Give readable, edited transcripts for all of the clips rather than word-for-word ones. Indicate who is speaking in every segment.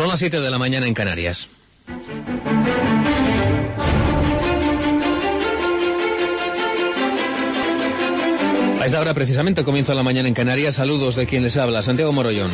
Speaker 1: Son las 7 de la mañana en Canarias. A esta hora precisamente comienza la mañana en Canarias. Saludos de quien les habla, Santiago Morollón.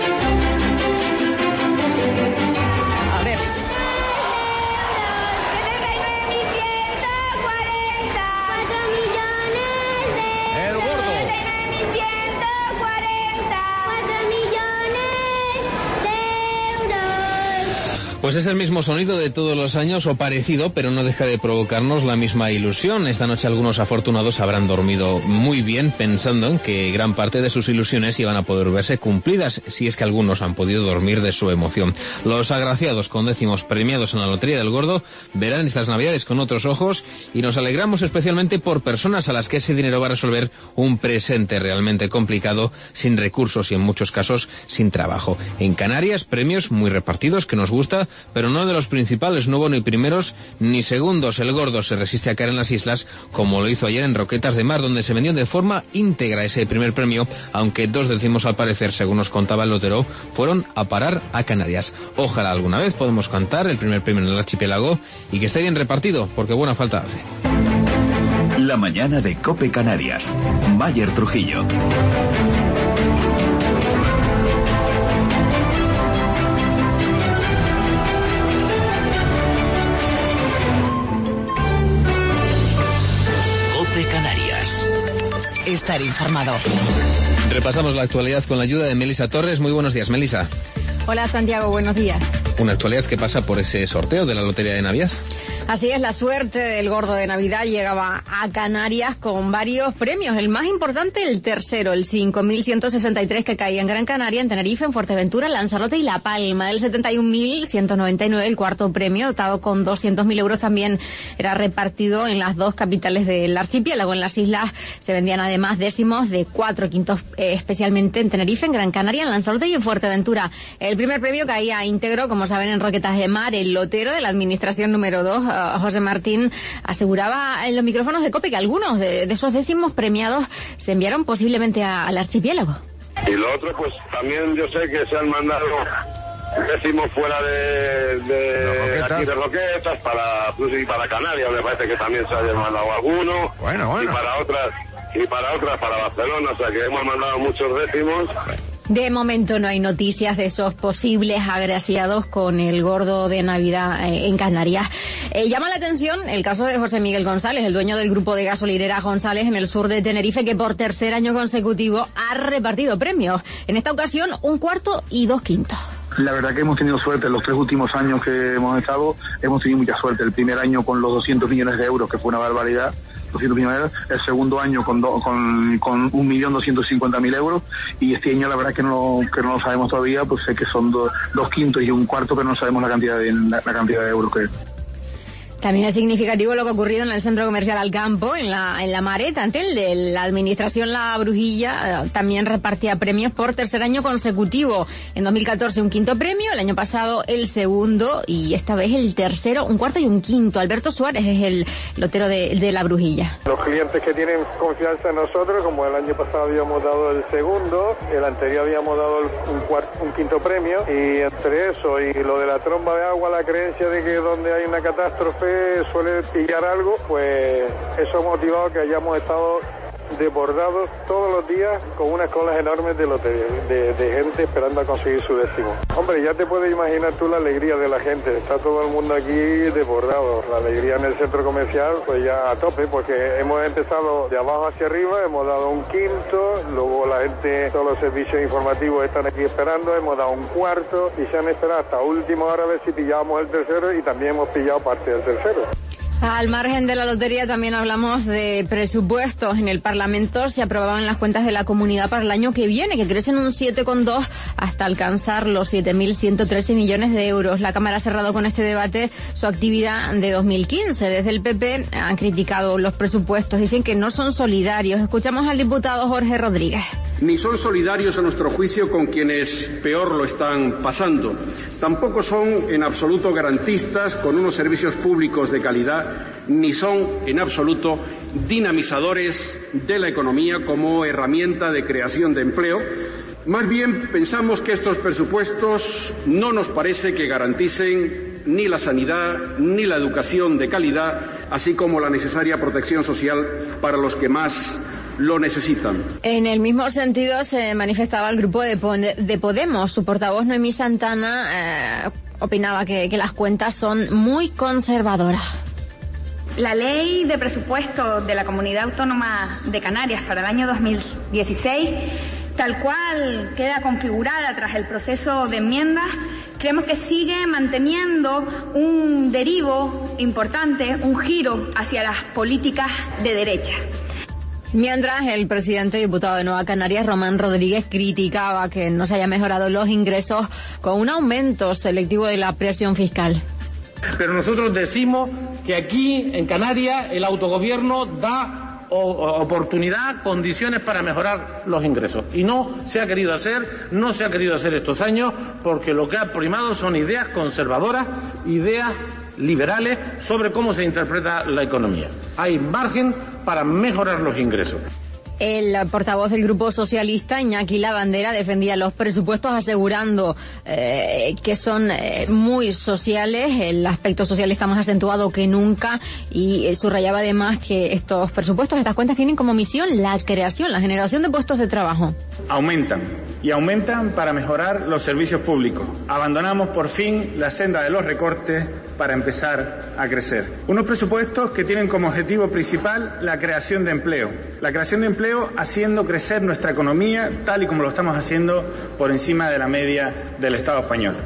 Speaker 1: Pues es el mismo sonido de todos los años o parecido, pero no deja de provocarnos la misma ilusión. Esta noche algunos afortunados habrán dormido muy bien pensando en que gran parte de sus ilusiones iban a poder verse cumplidas, si es que algunos han podido dormir de su emoción. Los agraciados con décimos premiados en la Lotería del Gordo verán estas Navidades con otros ojos y nos alegramos especialmente por personas a las que ese dinero va a resolver un presente realmente complicado, sin recursos y en muchos casos sin trabajo. En Canarias, premios muy repartidos que nos gusta, pero no de los principales. No hubo ni primeros ni segundos. El Gordo se resiste a caer en las islas, como lo hizo ayer en Roquetas de Mar, donde se vendió de forma íntegra ese primer premio, aunque 2 décimos al parecer, según nos contaba el lotero, fueron a parar a Canarias. Ojalá alguna vez podamos cantar el primer premio en el archipiélago y que esté bien repartido, porque buena falta hace.
Speaker 2: La mañana de COPE Canarias. Mayer Trujillo.
Speaker 3: Canarias. Estar informado.
Speaker 1: Repasamos la actualidad con la ayuda de Melisa Torres. Muy buenos días, Melisa.
Speaker 4: Hola, Santiago, buenos días.
Speaker 1: Una actualidad que pasa por ese sorteo de la Lotería de Navidad.
Speaker 4: Así es, la suerte del Gordo de Navidad llegaba a Canarias con varios premios. El más importante, el tercero, el 5.163 que caía en Gran Canaria, en Tenerife, en Fuerteventura, Lanzarote y La Palma. El 71.199, el cuarto premio, dotado con 200.000 euros, también era repartido en las 2 capitales del archipiélago. En las islas se vendían además décimos de 4 quintos, especialmente en Tenerife, en Gran Canaria, en Lanzarote y en Fuerteventura. El primer premio caía íntegro, como saben, en Roquetas de Mar. El lotero de la administración número 2, José Martín, aseguraba en los micrófonos de COPE que algunos de esos décimos premiados se enviaron posiblemente al archipiélago.
Speaker 5: Y lo otro, pues también yo sé que se han mandado décimos fuera de aquí de Roquetas, para Canarias, me parece que también se hayan mandado algunos. Bueno. Y para otras, para Barcelona, o sea que hemos mandado muchos décimos.
Speaker 4: De momento no hay noticias de esos posibles agraciados con el Gordo de Navidad en Canarias. Llama la atención el caso de José Miguel González, el dueño del grupo de gasolinera González en el sur de Tenerife, que por tercer año consecutivo ha repartido premios. En esta ocasión, 1/4 y 2 quintos.
Speaker 6: La verdad que hemos tenido suerte. En los 3 últimos años que hemos estado, hemos tenido mucha suerte. El primer año con los 200 millones de euros, que fue una barbaridad. 200 millones de euros, el segundo año con 1.250.000 euros, y este año la verdad que no lo sabemos todavía, pues sé que son 2 quintos y 1/4, pero no sabemos la cantidad de euros que es.
Speaker 4: También es significativo lo que ha ocurrido en el centro comercial Alcampo, en la Mareta. El de la administración La Brujilla también repartía premios por tercer año consecutivo. En 2014 un quinto premio, el año pasado el segundo y esta vez el tercero, 1/4 y 1 quinto. Alberto Suárez es el lotero de La Brujilla.
Speaker 7: Los clientes que tienen confianza en nosotros, como el año pasado habíamos dado el segundo, el anterior habíamos dado un quinto premio, y entre eso y lo de la tromba de agua, la creencia de que donde hay una catástrofe suele pillar algo, pues eso ha motivado que hayamos estado desbordados todos los días con unas colas enormes de gente esperando a conseguir su décimo. Hombre, ya te puedes imaginar tú la alegría de la gente. Está todo el mundo aquí desbordado. La alegría en el centro comercial pues ya a tope, porque hemos empezado de abajo hacia arriba, hemos dado 1 quinto, luego la gente, todos los servicios informativos están aquí esperando, hemos dado 1/4 y se han esperado hasta última hora a ver si pillábamos el tercero, y también hemos pillado parte del tercero.
Speaker 4: Al margen de la lotería también hablamos de presupuestos. En el Parlamento se aprobaban las cuentas de la comunidad para el año que viene, que crecen un 7,2 hasta alcanzar los 7.113 millones de euros. La Cámara ha cerrado con este debate su actividad de 2015. Desde el PP han criticado los presupuestos, dicen que no son solidarios. Escuchamos al diputado Jorge Rodríguez.
Speaker 8: Ni son solidarios a nuestro juicio con quienes peor lo están pasando. Tampoco son en absoluto garantistas con unos servicios públicos de calidad, ni son en absoluto dinamizadores de la economía como herramienta de creación de empleo, Más bien pensamos que estos presupuestos no nos parece que garanticen ni la sanidad ni la educación de calidad, así como la necesaria protección social para los que más lo necesitan.
Speaker 4: En el mismo sentido se manifestaba el grupo de Podemos. Su portavoz Noemí Santana opinaba que las cuentas son muy conservadoras.
Speaker 9: La ley de presupuesto de la Comunidad Autónoma de Canarias para el año 2016, tal cual queda configurada tras el proceso de enmiendas, creemos que sigue manteniendo un derivo importante, un giro hacia las políticas de derecha.
Speaker 4: Mientras, el presidente y diputado de Nueva Canarias, Román Rodríguez, criticaba que no se haya mejorado los ingresos con un aumento selectivo de la presión fiscal.
Speaker 10: Pero nosotros decimos que aquí, en Canarias, el autogobierno da oportunidad, condiciones para mejorar los ingresos. Y no se ha querido hacer estos años, porque lo que ha primado son ideas conservadoras, ideas liberales sobre cómo se interpreta la economía. Hay margen para mejorar los ingresos.
Speaker 4: El portavoz del Grupo Socialista, Iñaki Lavandera, defendía los presupuestos asegurando que son muy sociales. El aspecto social está más acentuado que nunca y subrayaba además que estos presupuestos, estas cuentas tienen como misión la creación, la generación de puestos de trabajo.
Speaker 11: Aumentan para mejorar los servicios públicos. Abandonamos por fin la senda de los recortes para empezar a crecer. Unos presupuestos que tienen como objetivo principal la creación de empleo. La creación de empleo haciendo crecer nuestra economía tal y como lo estamos haciendo por encima de la media del Estado español.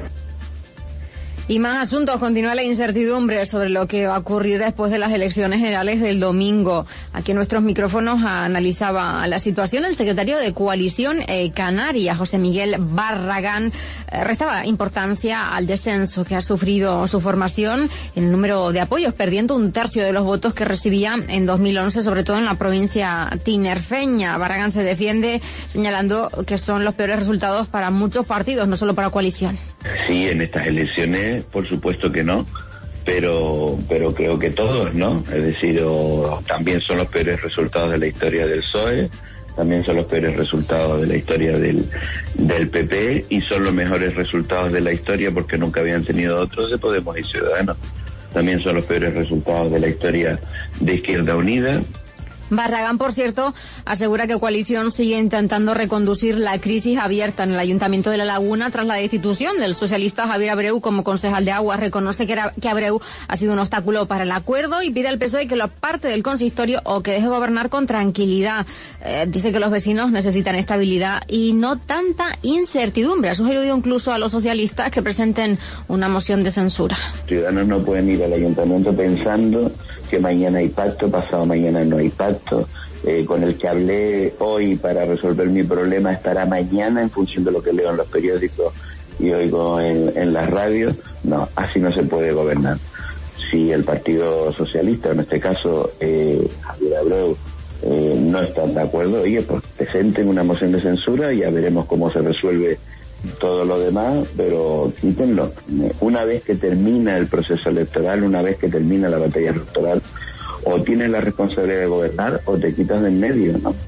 Speaker 4: Y más asuntos. Continúa la incertidumbre sobre lo que va a ocurrir después de las elecciones generales del domingo. Aquí en nuestros micrófonos analizaba la situación el secretario de Coalición Canaria, José Miguel Barragán. Restaba importancia al descenso que ha sufrido su formación en el número de apoyos, perdiendo un tercio de los votos que recibía en 2011, sobre todo en la provincia tinerfeña. Barragán se defiende señalando que son los peores resultados para muchos partidos, no solo para Coalición.
Speaker 12: Sí, en estas elecciones, por supuesto que no, pero creo que todos, ¿no? Es decir, también son los peores resultados de la historia del PSOE, también son los peores resultados de la historia del PP y son los mejores resultados de la historia porque nunca habían tenido otros de Podemos y Ciudadanos. También son los peores resultados de la historia de Izquierda Unida.
Speaker 4: Barragán, por cierto, asegura que Coalición sigue intentando reconducir la crisis abierta en el Ayuntamiento de La Laguna tras la destitución del socialista Javier Abreu como concejal de Aguas. Reconoce que Abreu ha sido un obstáculo para el acuerdo y pide al PSOE que lo aparte del consistorio o que deje gobernar con tranquilidad. Dice que los vecinos necesitan estabilidad y no tanta incertidumbre. Ha sugerido incluso a los socialistas que presenten una moción de censura.
Speaker 12: Ciudadanos no pueden ir al ayuntamiento pensando que mañana hay pacto, pasado mañana no hay pacto, con el que hablé hoy para resolver mi problema estará mañana en función de lo que leo en los periódicos y oigo en las radios. No, así no se puede gobernar. Si el Partido Socialista, en este caso Javier Abreu, no están de acuerdo, oye, pues presenten una moción de censura y ya veremos cómo se resuelve todo lo demás, pero quítenlo. Una vez que termina el proceso electoral, una vez que termina la batalla electoral, o tienes la responsabilidad de gobernar o te quitas de en medio, ¿no?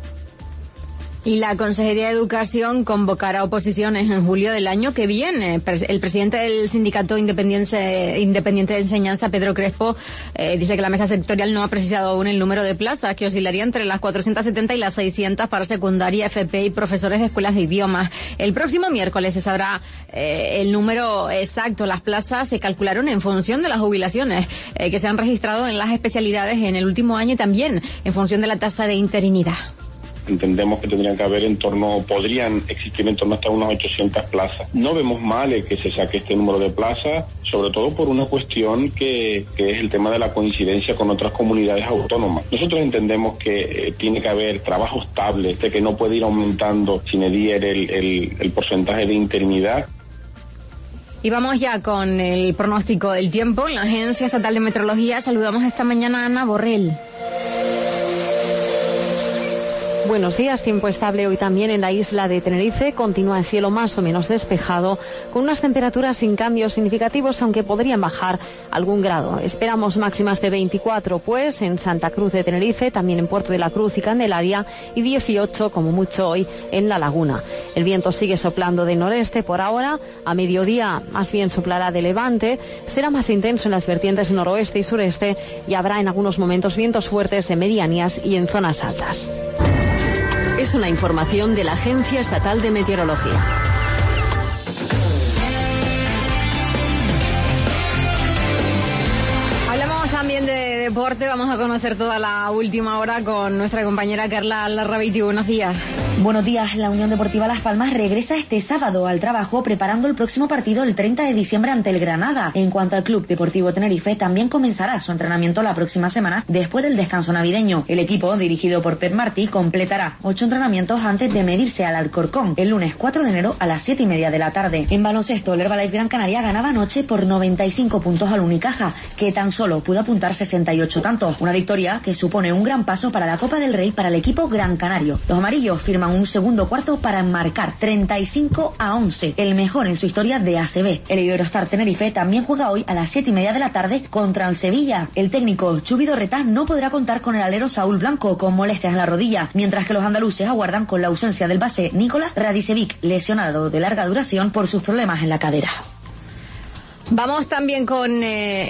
Speaker 4: Y la Consejería de Educación convocará oposiciones en julio del año que viene. El presidente del Sindicato Independiente de Enseñanza, Pedro Crespo, dice que la mesa sectorial no ha precisado aún el número de plazas, que oscilaría entre las 470 y las 600 para secundaria, FP y profesores de escuelas de idiomas. El próximo miércoles se sabrá el número exacto. Las plazas se calcularon en función de las jubilaciones que se han registrado en las especialidades en el último año y también en función de la tasa de interinidad.
Speaker 13: Entendemos que podrían existir en torno hasta unas 800 plazas. No vemos mal que se saque este número de plazas, sobre todo por una cuestión que es el tema de la coincidencia con otras comunidades autónomas. Nosotros entendemos que tiene que haber trabajo estable, que no puede ir aumentando sin mediar el porcentaje de interinidad.
Speaker 4: Y vamos ya con el pronóstico del tiempo. En la Agencia Estatal de Meteorología saludamos esta mañana a Ana Borrell.
Speaker 14: Buenos días, tiempo estable hoy también en la isla de Tenerife. Continúa el cielo más o menos despejado, con unas temperaturas sin cambios significativos, aunque podrían bajar algún grado. Esperamos máximas de 24, pues, en Santa Cruz de Tenerife, también en Puerto de la Cruz y Candelaria, y 18, como mucho hoy, en La Laguna. El viento sigue soplando de noreste por ahora. A mediodía, más bien soplará de levante. Será más intenso en las vertientes noroeste y sureste, y habrá en algunos momentos vientos fuertes en medianías y en zonas altas.
Speaker 3: Es una información de la Agencia Estatal de Meteorología.
Speaker 4: Hablamos también de deporte. Vamos a conocer toda la última hora con nuestra compañera Carla Larrabeiti. Buenos días.
Speaker 15: Buenos días. La Unión Deportiva Las Palmas regresa este sábado al trabajo preparando el próximo partido el 30 de diciembre ante el Granada. En cuanto al Club Deportivo Tenerife, también comenzará su entrenamiento la próxima semana después del descanso navideño. El equipo, dirigido por Pep Martí, completará 8 entrenamientos antes de medirse al Alcorcón el lunes 4 de enero a las 7:30 de la tarde. En baloncesto, el Herbalife Gran Canaria ganaba anoche por 95 puntos al Unicaja, que tan solo pudo apuntar 68 tantos. Una victoria que supone un gran paso para la Copa del Rey para el equipo gran canario. Los amarillos firman un segundo cuarto para enmarcar 35-11, el mejor en su historia de ACB. El Eurostar Tenerife también juega hoy a las 7:30 de la tarde contra el Sevilla. El técnico Chubi Dorreta no podrá contar con el alero Saúl Blanco con molestias en la rodilla, mientras que los andaluces aguardan con la ausencia del base Nicolás Radicevic, lesionado de larga duración por sus problemas en la cadera.
Speaker 4: Vamos también con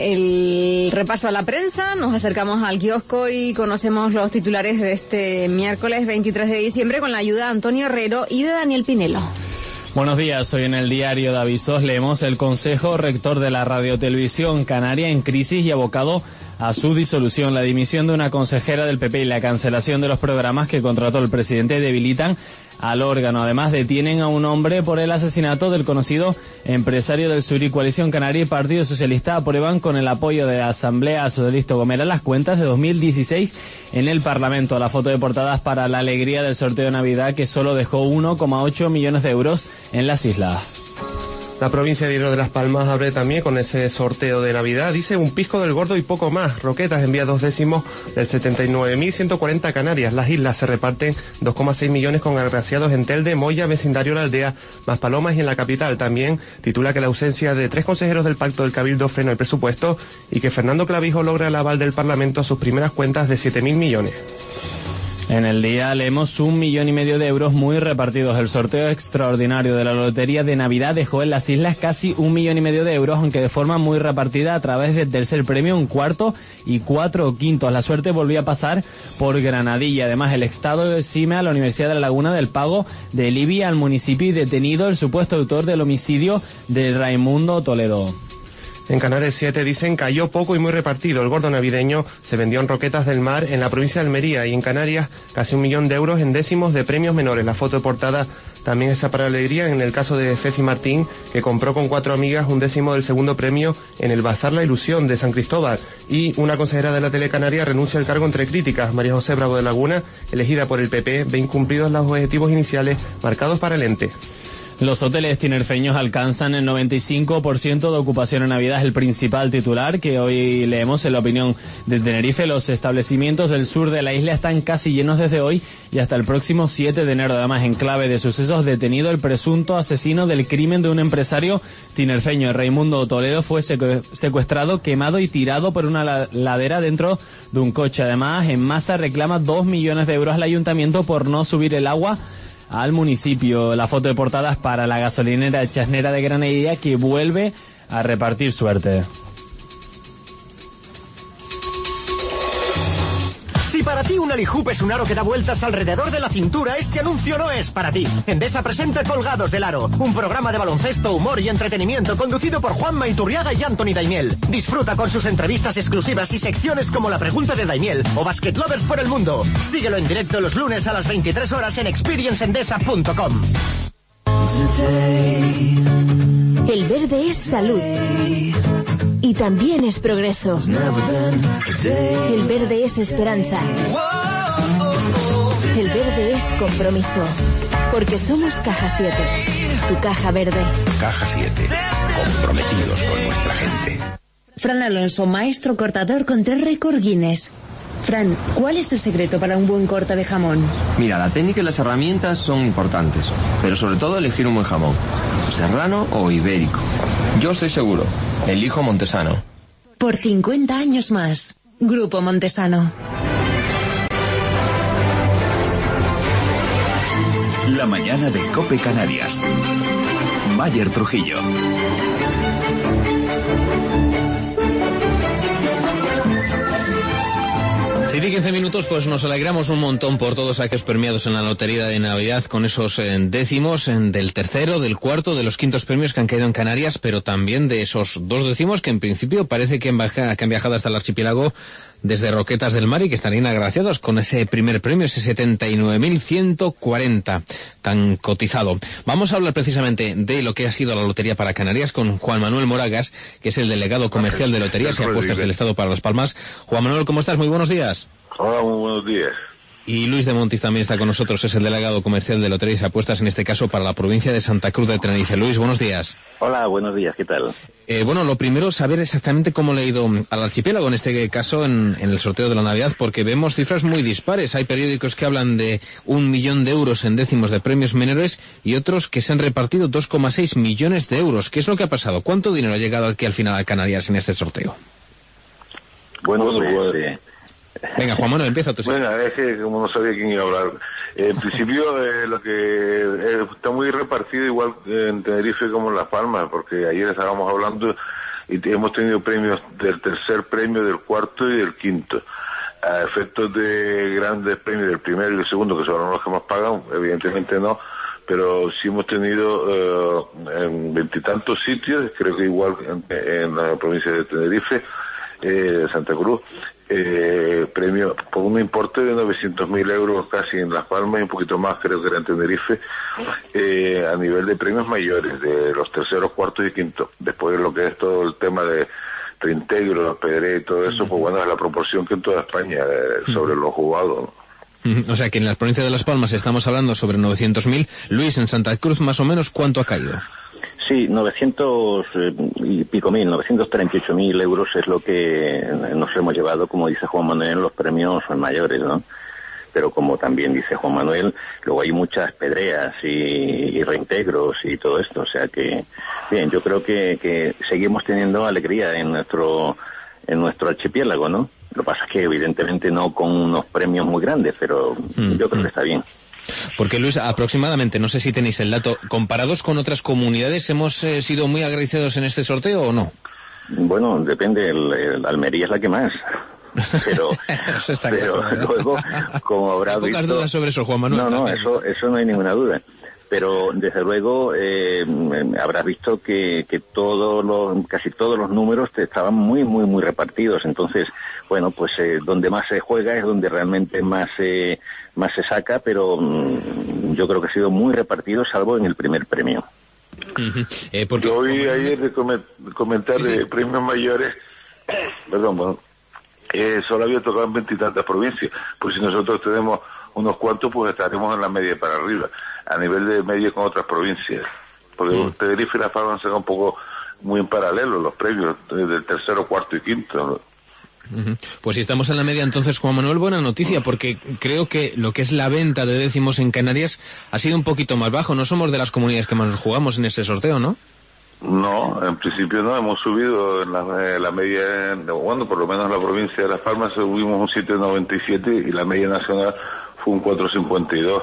Speaker 4: el repaso a la prensa. Nos acercamos al kiosco y conocemos los titulares de este miércoles 23 de diciembre con la ayuda de Antonio Herrero y de Daniel Pinelo.
Speaker 16: Buenos días, hoy en el diario de Avisos leemos: el Consejo Rector de la Radiotelevisión Canaria en crisis y abocado a su disolución. La dimisión de una consejera del PP y la cancelación de los programas que contrató el presidente debilitan al órgano. Además, detienen a un hombre por el asesinato del conocido empresario del Sur, y Coalición Canaria y Partido Socialista aprueban con el apoyo de la Asamblea Socialista Gomera las cuentas de 2016 en el Parlamento. La foto de portadas para la alegría del sorteo de Navidad, que solo dejó 1,8 millones de euros en las islas.
Speaker 17: La provincia de Hierro de Las Palmas abre también con ese sorteo de Navidad. Dice: un pisco del gordo y poco más. Roquetas envía 2 décimos del 79.140 Canarias. Las islas se reparten 2,6 millones con agraciados en Telde, Moya, vecindario La Aldea, más Palomas y en la capital. También titula que la ausencia de 3 consejeros del Pacto del Cabildo frena el presupuesto y que Fernando Clavijo logra el aval del Parlamento a sus primeras cuentas de 7.000 millones.
Speaker 16: En el día leemos 1,5 millones de euros muy repartidos. El sorteo extraordinario de la Lotería de Navidad dejó en las islas casi 1,5 millones de euros, aunque de forma muy repartida a través del tercer premio, un cuarto y 4 quintos. La suerte volvió a pasar por Granadilla. Además, el Estado exime a la Universidad de La Laguna del pago del IBI al municipio y detenido el supuesto autor del homicidio de Raimundo Toledo.
Speaker 17: En Canarias 7 dicen: cayó poco y muy repartido. El gordo navideño se vendió en Roquetas del Mar, en la provincia de Almería, y en Canarias casi 1 millón de euros en décimos de premios menores. La foto de portada también es para alegría en el caso de Fefi Martín, que compró con 4 amigas un décimo del segundo premio en el Bazar La Ilusión de San Cristóbal. Y una consejera de la Telecanaria renuncia al cargo entre críticas. María José Bravo de Laguna, elegida por el PP, ve incumplidos los objetivos iniciales marcados para el ente.
Speaker 16: Los hoteles tinerfeños alcanzan el 95% de ocupación en Navidad. Es el principal titular que hoy leemos en La Opinión de Tenerife. Los establecimientos del sur de la isla están casi llenos desde hoy y hasta el próximo 7 de enero. Además, en clave de sucesos, detenido el presunto asesino del crimen de un empresario tinerfeño. Raimundo Toledo fue secuestrado, quemado y tirado por una ladera dentro de un coche. Además, en masa reclama 2 millones de euros al ayuntamiento por no subir el agua al municipio. La foto de portadas para la gasolinera Chasnera de Granadilla, que vuelve a repartir suerte.
Speaker 18: Si para ti un alijup es un aro que da vueltas alrededor de la cintura, este anuncio no es para ti. Endesa presenta Colgados del Aro, un programa de baloncesto, humor y entretenimiento conducido por Juanma Iturriaga y Anthony Daimiel. Disfruta con sus entrevistas exclusivas y secciones como La Pregunta de Daimiel o Basket Lovers por el Mundo. Síguelo en directo los lunes a las 23 horas en experienceendesa.com.
Speaker 19: El verde es salud. Y también es progreso. El verde es esperanza. El verde es compromiso. Porque somos Caja 7, tu caja verde.
Speaker 20: Caja 7, comprometidos con nuestra gente.
Speaker 19: Fran Alonso, maestro cortador con 3 récords Guinness.
Speaker 20: Fran, ¿cuál es el secreto para un buen corte de jamón?
Speaker 21: Mira, la técnica y las herramientas son importantes, pero sobre todo elegir un buen jamón, serrano o ibérico. Yo estoy seguro, elijo Montesano.
Speaker 20: Por 50 años más, Grupo Montesano.
Speaker 2: La mañana de COPE Canarias. Mayer Trujillo.
Speaker 1: 7 y 15 minutos, pues nos alegramos un montón por todos aquellos premiados en la lotería de Navidad con esos décimos del tercero, del cuarto, de los quintos premios que han caído en Canarias, pero también de esos 2 décimos que en principio parece que han viajado hasta el archipiélago desde Roquetas del Mar y que estarían agraciados con ese primer premio, ese 79.140 tan cotizado. Vamos a hablar precisamente de lo que ha sido la lotería para Canarias con Juan Manuel Moragas, que es el delegado comercial de Loterías y Apuestas del Estado para Las Palmas. Juan Manuel, ¿cómo estás? Muy buenos días.
Speaker 22: Hola, muy buenos días.
Speaker 1: Y Luis de Montis también está con nosotros, es el delegado comercial de Loterías y Apuestas, en este caso para la provincia de Santa Cruz de Tenerife. Luis, buenos días.
Speaker 23: Hola, buenos días, ¿qué tal?
Speaker 1: Bueno, lo primero, saber exactamente cómo le ha ido al archipiélago, en este caso en el sorteo de la Navidad, porque vemos cifras muy dispares. Hay periódicos que hablan de 1 millón de euros en décimos de premios menores y otros que se han repartido 2,6 millones de euros. ¿Qué es lo que ha pasado? ¿Cuánto dinero ha llegado aquí al final a Canarias en este sorteo?
Speaker 23: Bueno,
Speaker 1: Venga, Juan Manuel, empieza tú.
Speaker 22: Bueno, es que como no sabía quién iba a hablar. En principio, lo que está muy repartido igual en Tenerife como en Las Palmas, porque ayer estábamos hablando y hemos tenido premios del tercer premio, del cuarto y del quinto. A efectos de grandes premios del primero y del segundo, que son los que más pagan, evidentemente no, pero sí hemos tenido en 20 y tantos sitios, creo que igual en la provincia de Tenerife, Santa Cruz, premio por un importe de 900.000 euros casi en Las Palmas y un poquito más creo que era en Tenerife, a nivel de premios mayores, de los terceros, cuartos y quintos. Después de lo que es todo el tema de reintegro, los pedré y todo eso, pues bueno, es la proporción que en toda España sobre los jugados, ¿no?
Speaker 1: O sea que en la provincia de Las Palmas estamos hablando sobre 900.000. Luis, en Santa Cruz más o menos, ¿cuánto ha caído?
Speaker 23: Sí, 900 y pico mil, 938.000 euros es lo que nos hemos llevado, como dice Juan Manuel, los premios mayores, ¿no? Pero como también dice Juan Manuel, luego hay muchas pedreas y reintegros y todo esto, o sea que, bien, yo creo que seguimos teniendo alegría en nuestro archipiélago, ¿no? Lo que pasa es que evidentemente no con unos premios muy grandes, pero yo creo que está bien.
Speaker 1: Porque Luis, aproximadamente, no sé si tenéis el dato, comparados con otras comunidades, ¿hemos sido muy agradecidos en este sorteo o no?
Speaker 23: Bueno, depende, Almería es la que más. Pero,
Speaker 1: eso está
Speaker 23: pero
Speaker 1: claro, ¿no?
Speaker 23: Luego, como habrás visto...
Speaker 1: Pocas dudas sobre eso, Juan Manuel.
Speaker 23: No, eso no hay ninguna duda. Pero desde luego habrás visto que casi todos los números estaban muy repartidos. Entonces, bueno, pues donde más se juega es donde realmente más se saca, pero yo creo que ha sido muy repartido, salvo en el primer premio.
Speaker 1: Porque
Speaker 22: yo oí ayer de comentar de premios mayores, perdón, bueno, solo había tocado en 20 y tantas provincias, pues si nosotros tenemos unos cuantos, pues estaremos en la media para arriba, a nivel de media con otras provincias, porque Tenerife y Las Palmas han un poco muy en paralelo los premios del tercero, cuarto y quinto, ¿no?
Speaker 1: Pues si estamos en la media, entonces, Juan Manuel, buena noticia, porque creo que lo que es la venta de décimos en Canarias ha sido un poquito más bajo. No somos de las comunidades que más nos jugamos en este sorteo, ¿no?
Speaker 22: No, en principio no, hemos subido en la media, bueno, por lo menos en la provincia de Las Palmas subimos un 7,97 y la media nacional fue un 4,52.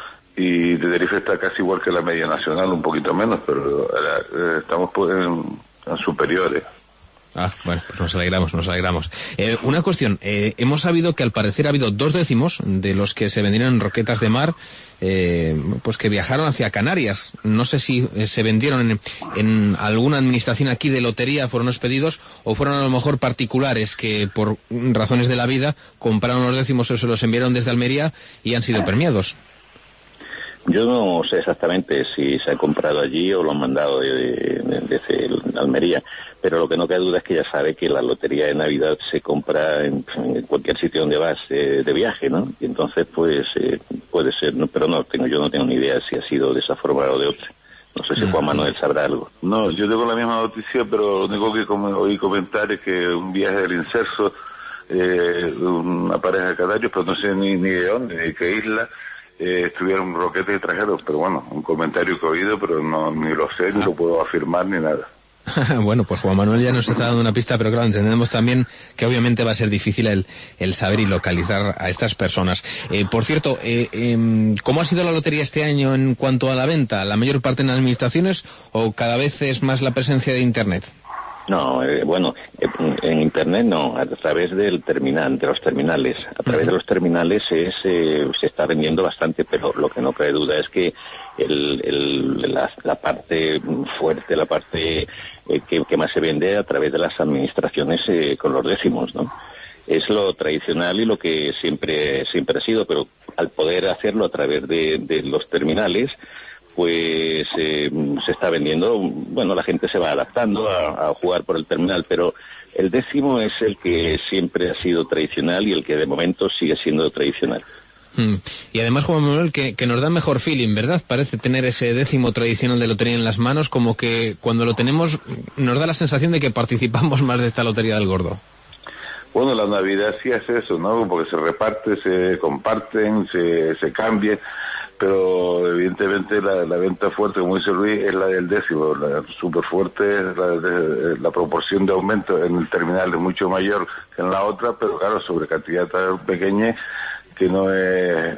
Speaker 22: Y Tenerife está casi igual que la media nacional, un poquito menos, pero estamos en superiores.
Speaker 1: Ah, bueno, pues nos alegramos. Una cuestión, hemos sabido que al parecer ha habido 2 décimos de los que se vendieron en Roquetas de Mar, pues que viajaron hacia Canarias. No sé si se vendieron en alguna administración aquí de lotería, fueron expedidos, o fueron a lo mejor particulares que por razones de la vida compraron los décimos o se los enviaron desde Almería y han sido premiados.
Speaker 23: Yo no sé exactamente si se ha comprado allí o lo han mandado desde Almería, pero lo que no queda duda es que ya sabe que la lotería de Navidad se compra en cualquier sitio donde vas de viaje, ¿no? Y entonces, pues, puede ser, ¿no? Pero yo no tengo ni idea si ha sido de esa forma o de otra. No sé si Juan Manuel sabrá algo.
Speaker 22: No, yo tengo la misma noticia, pero lo único que oí comentar es que un viaje del Inserso una pareja de canarios, pero no sé ni de dónde, ni de qué isla, estuvieron roquetes extranjeros, pero bueno, un comentario que he oído, pero no ni lo sé, ni lo puedo afirmar, ni nada.
Speaker 1: Bueno, pues Juan Manuel ya nos está dando una pista, pero claro, entendemos también que obviamente va a ser difícil el saber y localizar a estas personas. Por cierto, ¿cómo ha sido la lotería este año en cuanto a la venta? ¿La mayor parte en administraciones o cada vez es más la presencia de Internet?
Speaker 23: No, en Internet no, a través del terminal, de los terminales. A través de los terminales se está vendiendo bastante, pero lo que no cabe duda es que la parte fuerte, la parte que más se vende a través de las administraciones con los décimos, ¿no? Es lo tradicional y lo que siempre ha sido, pero al poder hacerlo a través de los terminales, pues se está vendiendo. Bueno, la gente se va adaptando a jugar por el terminal, pero el décimo es el que siempre ha sido tradicional y el que de momento sigue siendo tradicional.
Speaker 1: Y además, Juan Manuel, que nos da mejor feeling, ¿verdad? Parece tener ese décimo tradicional de lotería en las manos, como que cuando lo tenemos nos da la sensación de que participamos más de esta lotería del gordo.
Speaker 22: Bueno, la Navidad sí hace eso, ¿no? Porque se reparte, se comparten, se cambia, pero evidentemente la venta fuerte, como dice Luis, es la del décimo. La súper fuerte es la proporción de aumento en el terminal es mucho mayor que en la otra, pero claro, sobre cantidad tan pequeña que no es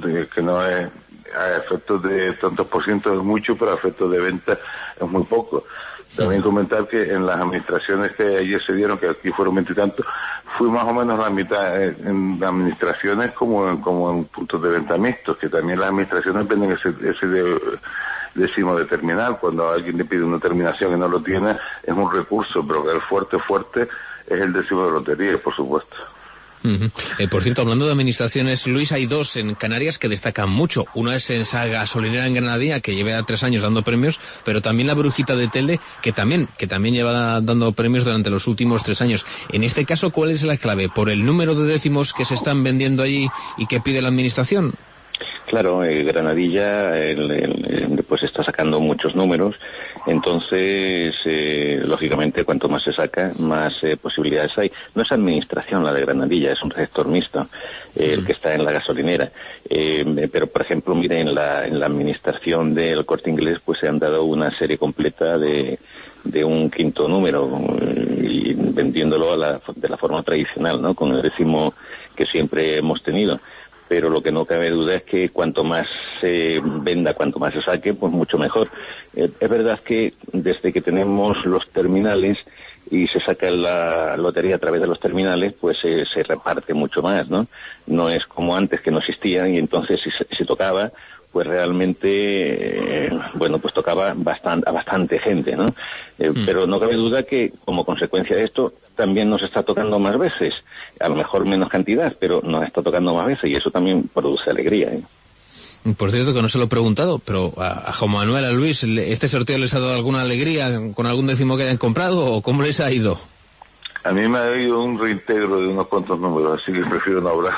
Speaker 22: a efectos de tantos por ciento es mucho, pero a efectos de venta es muy poco. También comentar que en las administraciones que ayer se dieron, que aquí fueron 20 y tantos, fue más o menos la mitad en administraciones como en puntos de venta mixtos, que también las administraciones venden ese décimo de terminal. Cuando alguien le pide una terminación y no lo tiene, es un recurso, pero el fuerte es el décimo de lotería, por supuesto.
Speaker 1: Por cierto, hablando de administraciones, Luis, hay dos en Canarias que destacan mucho. Una es esa gasolinera en Granadilla, que lleva 3 años dando premios, pero también la Brujita de Telde, que también lleva dando premios durante los últimos 3 años. En este caso, ¿cuál es la clave? ¿Por el número de décimos que se están vendiendo allí y que pide la administración?
Speaker 23: Claro, Granadilla pues está sacando muchos números, entonces lógicamente cuanto más se saca, más posibilidades hay. No es administración la de Granadilla, es un sector mixto, el que está en la gasolinera. Pero por ejemplo, mire, en la administración del Corte Inglés pues se han dado una serie completa de un quinto número y vendiéndolo de la forma tradicional, ¿no? Con el décimo que siempre hemos tenido. Pero lo que no cabe duda es que cuanto más se venda, cuanto más se saque, pues mucho mejor. Es verdad que desde que tenemos los terminales y se saca la lotería a través de los terminales, pues se reparte mucho más, ¿no? No es como antes, que no existían, y entonces si tocaba, pues realmente, pues tocaba a bastante gente, ¿no? Pero no cabe duda que como consecuencia de esto también nos está tocando más veces, a lo mejor menos cantidad, pero nos está tocando más veces y eso también produce alegría, ¿eh?
Speaker 1: Por cierto, que no se lo he preguntado, pero a Juan Manuel, a Luis, ¿este sorteo les ha dado alguna alegría con algún décimo que hayan comprado o cómo les ha ido?
Speaker 22: A mí me ha ido un reintegro de unos cuantos números, así que prefiero no hablar.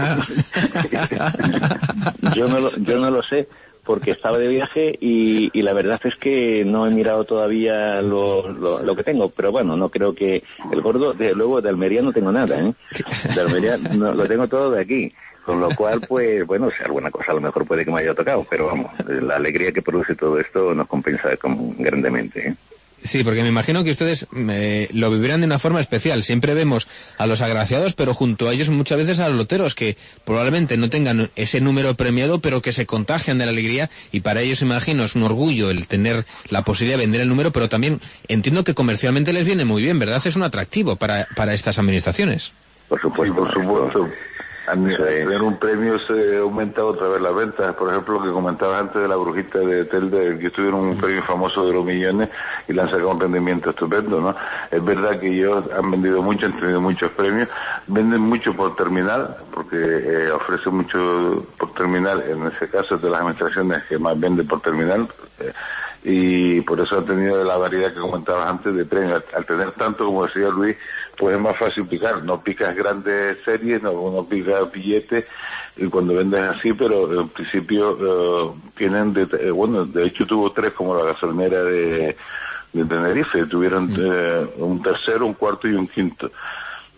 Speaker 23: Yo no lo sé, porque estaba de viaje y la verdad es que no he mirado todavía lo que tengo, pero bueno, no creo que el gordo, desde luego de Almería no tengo nada, ¿eh? De Almería no, lo tengo todo de aquí, con lo cual pues bueno, si alguna cosa a lo mejor puede que me haya tocado, pero vamos, la alegría que produce todo esto nos compensa grandemente, ¿eh?
Speaker 1: Sí, porque me imagino que ustedes lo vivirán de una forma especial. Siempre vemos a los agraciados, pero junto a ellos muchas veces a los loteros, que probablemente no tengan ese número premiado, pero que se contagian de la alegría, y para ellos, imagino, es un orgullo el tener la posibilidad de vender el número, pero también entiendo que comercialmente les viene muy bien, ¿verdad? Es un atractivo para estas administraciones.
Speaker 22: Por supuesto, por supuesto. Al tener un premio se aumenta otra vez las ventas. Por ejemplo, lo que comentabas antes de la Brujita de Telde, que tuvieron un premio famoso de los millones y le han sacado un rendimiento estupendo, ¿no? Es verdad que ellos han vendido mucho, han tenido muchos premios, venden mucho por terminal, porque ofrecen mucho por terminal, en ese caso es de las administraciones que más venden por terminal, y por eso han tenido la variedad que comentabas antes de premios. Al tener tanto, como decía Luis, pues es más fácil picar, no picas grandes series, no picas billetes, y cuando vendes así, pero en principio tienen, de hecho tuvo 3 como la gasolinera de Tenerife, tuvieron un tercero, un cuarto y un quinto.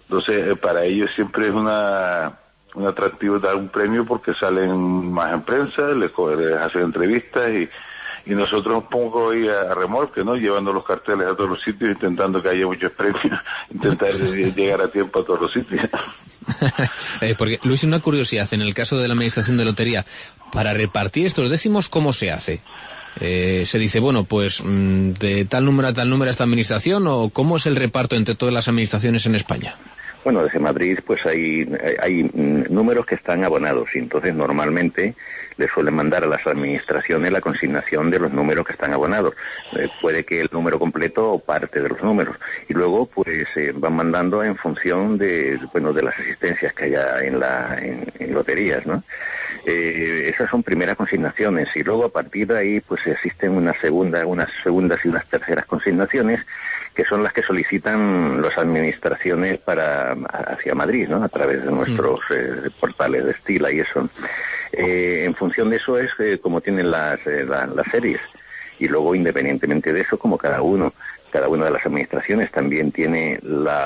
Speaker 22: Entonces, para ellos siempre es un atractivo dar un premio porque salen más en prensa, les hacen entrevistas y nosotros un poco ahí a remolque, ¿no? Llevando los carteles a todos los sitios, intentando que haya muchos premios, intentar llegar a tiempo a todos los sitios.
Speaker 1: Porque, Luis, una curiosidad, en el caso de la Administración de Lotería, para repartir estos décimos, ¿cómo se hace? Se dice, bueno, pues de tal número a tal número a esta administración, ¿o cómo es el reparto entre todas las administraciones en España?
Speaker 23: Bueno, desde Madrid pues hay números que están abonados y entonces normalmente le suelen mandar a las administraciones la consignación de los números que están abonados. Puede que el número completo o parte de los números. Y luego pues van mandando en función de las asistencias que haya en loterías, ¿no? Esas son primeras consignaciones y luego a partir de ahí pues existen unas segundas y unas terceras consignaciones que son las que solicitan las administraciones hacia Madrid, ¿no? A través de nuestros portales de Estila y eso. En función de eso es como tienen las series. Y luego, independientemente de eso, como cada una de las administraciones también tiene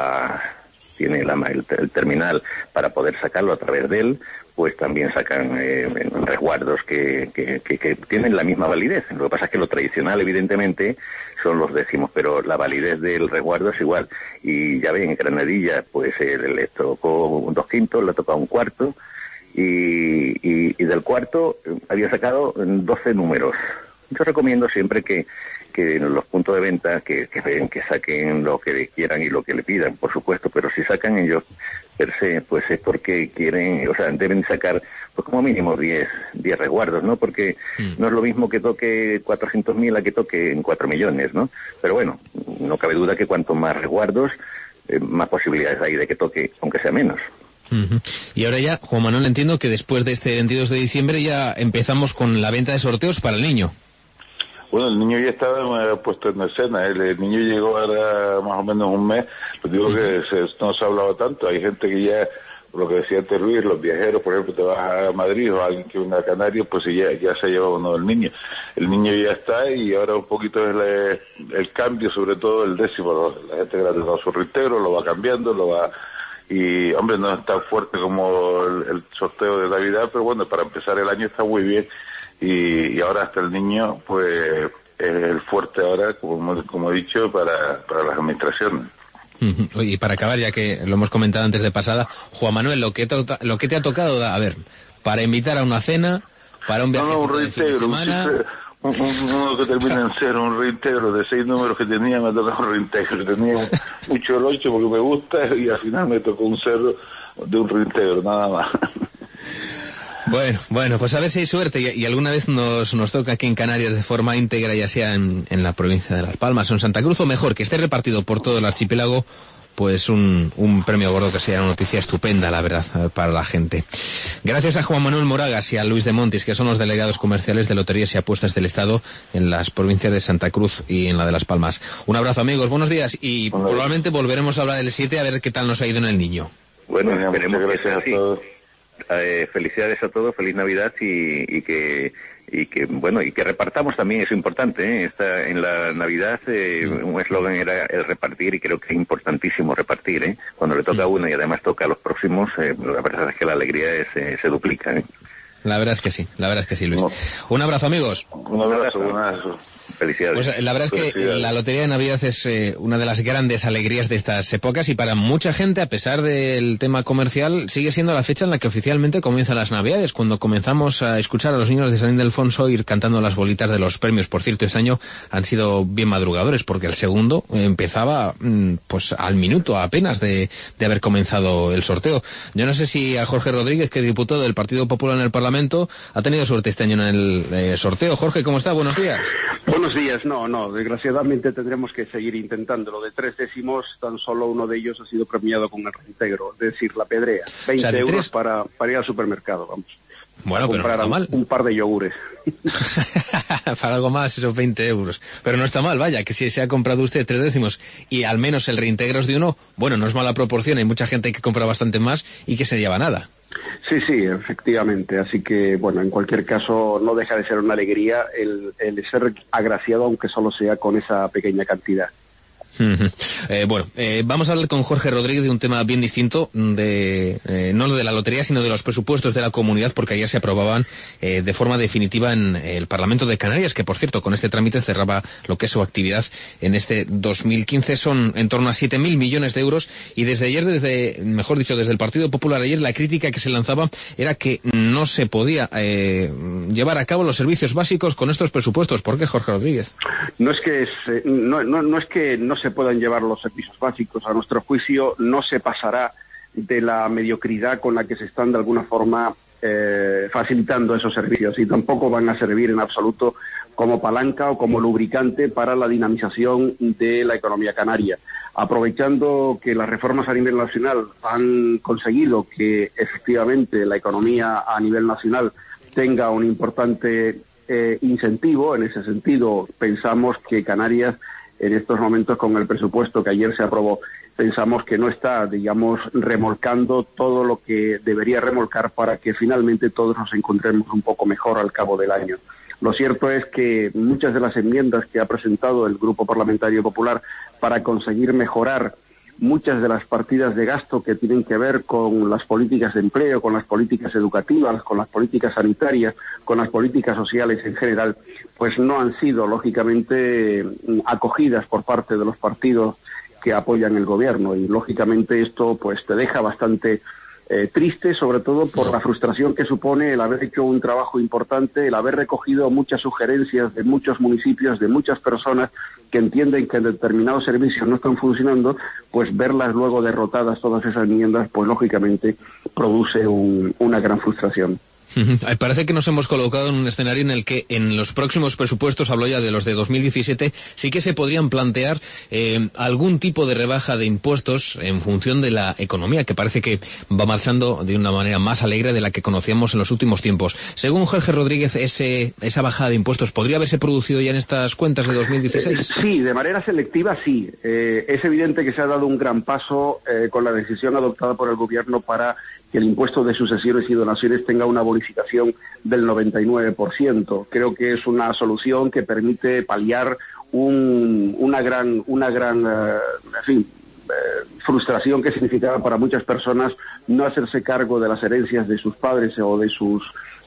Speaker 23: el terminal para poder sacarlo a través de él, pues también sacan resguardos que tienen la misma validez. Lo que pasa es que lo tradicional, evidentemente, son los décimos, pero la validez del resguardo es igual. Y ya ven, en Granadilla, pues le tocó 2/5, le tocó 1/4, y del cuarto había sacado 12 números. Yo recomiendo siempre que en los puntos de venta que saquen lo que quieran y lo que le pidan, por supuesto, pero si sacan ellos per se, pues es porque quieren, o sea, deben sacar pues como mínimo 10 resguardos, ¿no? Porque no es lo mismo que toque 400.000 a que toque en 4 millones, ¿no? Pero bueno, no cabe duda que cuanto más resguardos, más posibilidades hay de que toque, aunque sea menos.
Speaker 1: Y ahora ya, Juan Manuel, entiendo que después de este 22 de diciembre ya empezamos con la venta de sorteos para el niño.
Speaker 22: Bueno, el niño ya estaba puesto en escena. El niño llegó ahora más o menos un mes. Pues digo que no se ha hablado tanto. Hay gente que ya, lo que decía antes Luis, los viajeros, por ejemplo, te vas a Madrid o alguien que viene a Canarias, pues ya se ha llevado uno del niño. El niño ya está y ahora un poquito es el cambio, sobre todo el décimo. La gente que le ha tocado su reintegro lo va cambiando, y hombre, no es tan fuerte como el sorteo de Navidad, pero bueno, para empezar el año está muy bien. Y ahora hasta el niño, pues, es el fuerte ahora, como he dicho, para las administraciones.
Speaker 1: Y para acabar, ya que lo hemos comentado antes de pasada, Juan Manuel, lo que te ha tocado, a ver, para invitar a una cena, para un viaje de fin de semana...
Speaker 22: Uno que termina en 0, un reintegro de 6 números que tenía, me ha tocado un reintegro. Tenía mucho el 8 porque me gusta y al final me tocó un 0 de un reintegro, nada más.
Speaker 1: Bueno, pues a ver si hay suerte y alguna vez nos toca aquí en Canarias de forma íntegra, ya sea en la provincia de Las Palmas o en Santa Cruz, o mejor, que esté repartido por todo el archipiélago, pues un premio gordo que sea una noticia estupenda, la verdad, para la gente. Gracias a Juan Manuel Moragas y a Luis de Montis, que son los delegados comerciales de Loterías y Apuestas del Estado en las provincias de Santa Cruz y en la de Las Palmas. Un abrazo, amigos, buenos días, y probablemente volveremos a hablar del 7 a ver qué tal nos ha ido en el niño.
Speaker 23: Bueno, esperemos que sea así. Felicidades a todos, feliz Navidad y que repartamos también, es importante, ¿eh? En la Navidad un eslogan era el repartir y creo que es importantísimo repartir, ¿eh? Cuando le toca a uno y además toca a los próximos, la verdad es que la alegría se duplica, ¿eh?
Speaker 1: La verdad es que sí, Luis. Un abrazo, amigos.
Speaker 22: Un abrazo.
Speaker 23: Felicidades.
Speaker 1: Pues la verdad es que la Lotería de Navidad es una de las grandes alegrías de estas épocas y para mucha gente, a pesar del tema comercial, sigue siendo la fecha en la que oficialmente comienzan las Navidades, cuando comenzamos a escuchar a los niños de San Ildefonso ir cantando las bolitas de los premios. Por cierto, este año han sido bien madrugadores porque el segundo empezaba pues al minuto apenas de haber comenzado el sorteo. Yo no sé si a Jorge Rodríguez, que es diputado del Partido Popular en el Parlamento, ha tenido suerte este año en el sorteo. Jorge, ¿cómo está? Buenos días.
Speaker 5: Buenos días. No, desgraciadamente tendremos que seguir intentándolo. De 3 décimos, tan solo uno de ellos ha sido premiado con el reintegro, es decir, la pedrea. 20 euros para ir al supermercado, vamos.
Speaker 1: Bueno, pero no está mal.
Speaker 5: Un par de yogures.
Speaker 1: Para algo más, esos 20 euros. Pero no está mal, vaya, que si se ha comprado usted 3 décimos y al menos el reintegro es de uno, bueno, no es mala proporción, hay mucha gente que compra bastante más y que se lleva nada.
Speaker 5: Sí, efectivamente. Así que, bueno, en cualquier caso, no deja de ser una alegría el ser agraciado, aunque solo sea con esa pequeña cantidad.
Speaker 1: Vamos a hablar con Jorge Rodríguez de un tema bien distinto, no de la lotería, sino de los presupuestos de la comunidad, porque ayer se aprobaban de forma definitiva en el Parlamento de Canarias, que por cierto con este trámite cerraba lo que es su actividad en este 2015. Son en torno a 7.000 millones de euros, y desde ayer, desde el Partido Popular, ayer la crítica que se lanzaba era que no se podía llevar a cabo los servicios básicos con estos presupuestos. ¿Por qué, Jorge Rodríguez?
Speaker 5: No es que no se puedan llevar los servicios básicos. A nuestro juicio no se pasará de la mediocridad con la que se están de alguna forma facilitando esos servicios, y tampoco van a servir en absoluto como palanca o como lubricante para la dinamización de la economía canaria. Aprovechando que las reformas a nivel nacional han conseguido que efectivamente la economía a nivel nacional tenga un importante incentivo, en ese sentido pensamos que Canarias en estos momentos, con el presupuesto que ayer se aprobó, pensamos que no está, remolcando todo lo que debería remolcar para que finalmente todos nos encontremos un poco mejor al cabo del año. Lo cierto es que muchas de las enmiendas que ha presentado el Grupo Parlamentario Popular para conseguir mejorar muchas de las partidas de gasto que tienen que ver con las políticas de empleo, con las políticas educativas, con las políticas sanitarias, con las políticas sociales en general, pues no han sido, lógicamente, acogidas por parte de los partidos que apoyan el gobierno, y lógicamente esto pues te deja bastante triste, sobre todo por la frustración que supone el haber hecho un trabajo importante, el haber recogido muchas sugerencias de muchos municipios, de muchas personas que entienden que determinados servicios no están funcionando, pues verlas luego derrotadas todas esas enmiendas, pues lógicamente produce una gran frustración.
Speaker 1: Parece que nos hemos colocado en un escenario en el que en los próximos presupuestos, hablo ya de los de 2017, sí que se podrían plantear algún tipo de rebaja de impuestos en función de la economía, que parece que va marchando de una manera más alegre de la que conocíamos en los últimos tiempos. Según Jorge Rodríguez, esa bajada de impuestos ¿podría haberse producido ya en estas cuentas de 2016?
Speaker 5: Sí, de manera selectiva sí. Es evidente que se ha dado un gran paso con la decisión adoptada por el gobierno para que el impuesto de sucesiones y donaciones tenga una bonificación del 99%. Creo que es una solución que permite paliar una gran frustración que significaba para muchas personas no hacerse cargo de las herencias de sus padres o de sus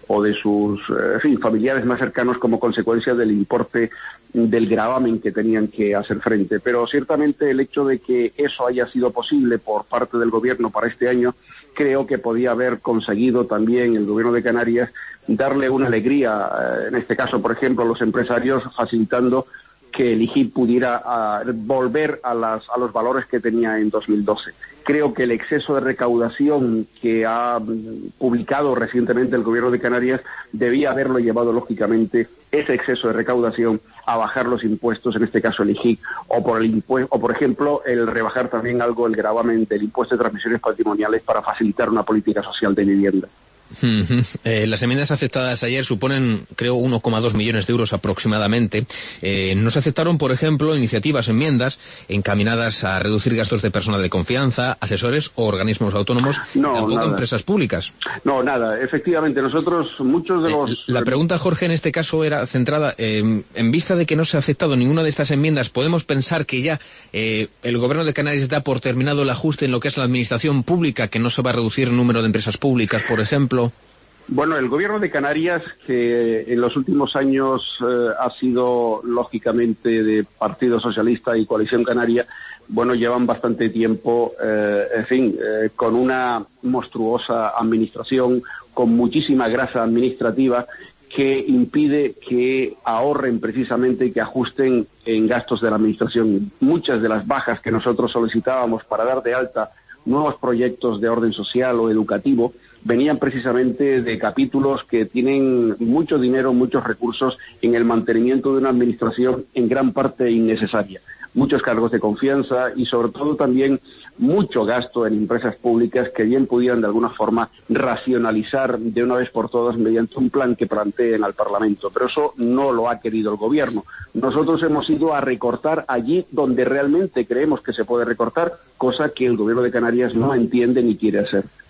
Speaker 5: familiares más cercanos como consecuencia del importe del gravamen que tenían que hacer frente. Pero ciertamente el hecho de que eso haya sido posible por parte del gobierno para este año, creo que podía haber conseguido también el gobierno de Canarias darle una alegría, en este caso, por ejemplo, a los empresarios, facilitando que el IGIP pudiera volver a los valores que tenía en 2012. Creo que el exceso de recaudación que ha publicado recientemente el gobierno de Canarias debía haberlo llevado, lógicamente, ese exceso de recaudación a bajar los impuestos, en este caso el IGIC, o por ejemplo, el rebajar también algo el gravamen del impuesto de transmisiones patrimoniales para facilitar una política social de vivienda.
Speaker 1: Las enmiendas aceptadas ayer suponen, creo, 1,2 millones de euros aproximadamente. No se aceptaron, por ejemplo, enmiendas encaminadas a reducir gastos de personal de confianza, asesores o organismos autónomos, tampoco nada. Empresas públicas.
Speaker 5: No, nada. Efectivamente, nosotros, muchos de los...
Speaker 1: La pregunta, Jorge, en este caso era centrada, en vista de que no se ha aceptado ninguna de estas enmiendas, ¿podemos pensar que ya el gobierno de Canarias da por terminado el ajuste en lo que es la administración pública, que no se va a reducir el número de empresas públicas, por ejemplo?
Speaker 5: Bueno, el gobierno de Canarias, que en los últimos años ha sido lógicamente de Partido Socialista y Coalición Canaria, bueno, llevan bastante tiempo, con una monstruosa administración, con muchísima grasa administrativa que impide que ahorren precisamente y que ajusten en gastos de la administración. Muchas de las bajas que nosotros solicitábamos para dar de alta nuevos proyectos de orden social o educativo venían precisamente de capítulos que tienen mucho dinero, muchos recursos en el mantenimiento de una administración en gran parte innecesaria. Muchos cargos de confianza y sobre todo también mucho gasto en empresas públicas que bien pudieran de alguna forma racionalizar de una vez por todas mediante un plan que planteen al Parlamento. Pero eso no lo ha querido el gobierno. Nosotros hemos ido a recortar allí donde realmente creemos que se puede recortar, cosa que el gobierno de Canarias no entiende ni quiere hacer.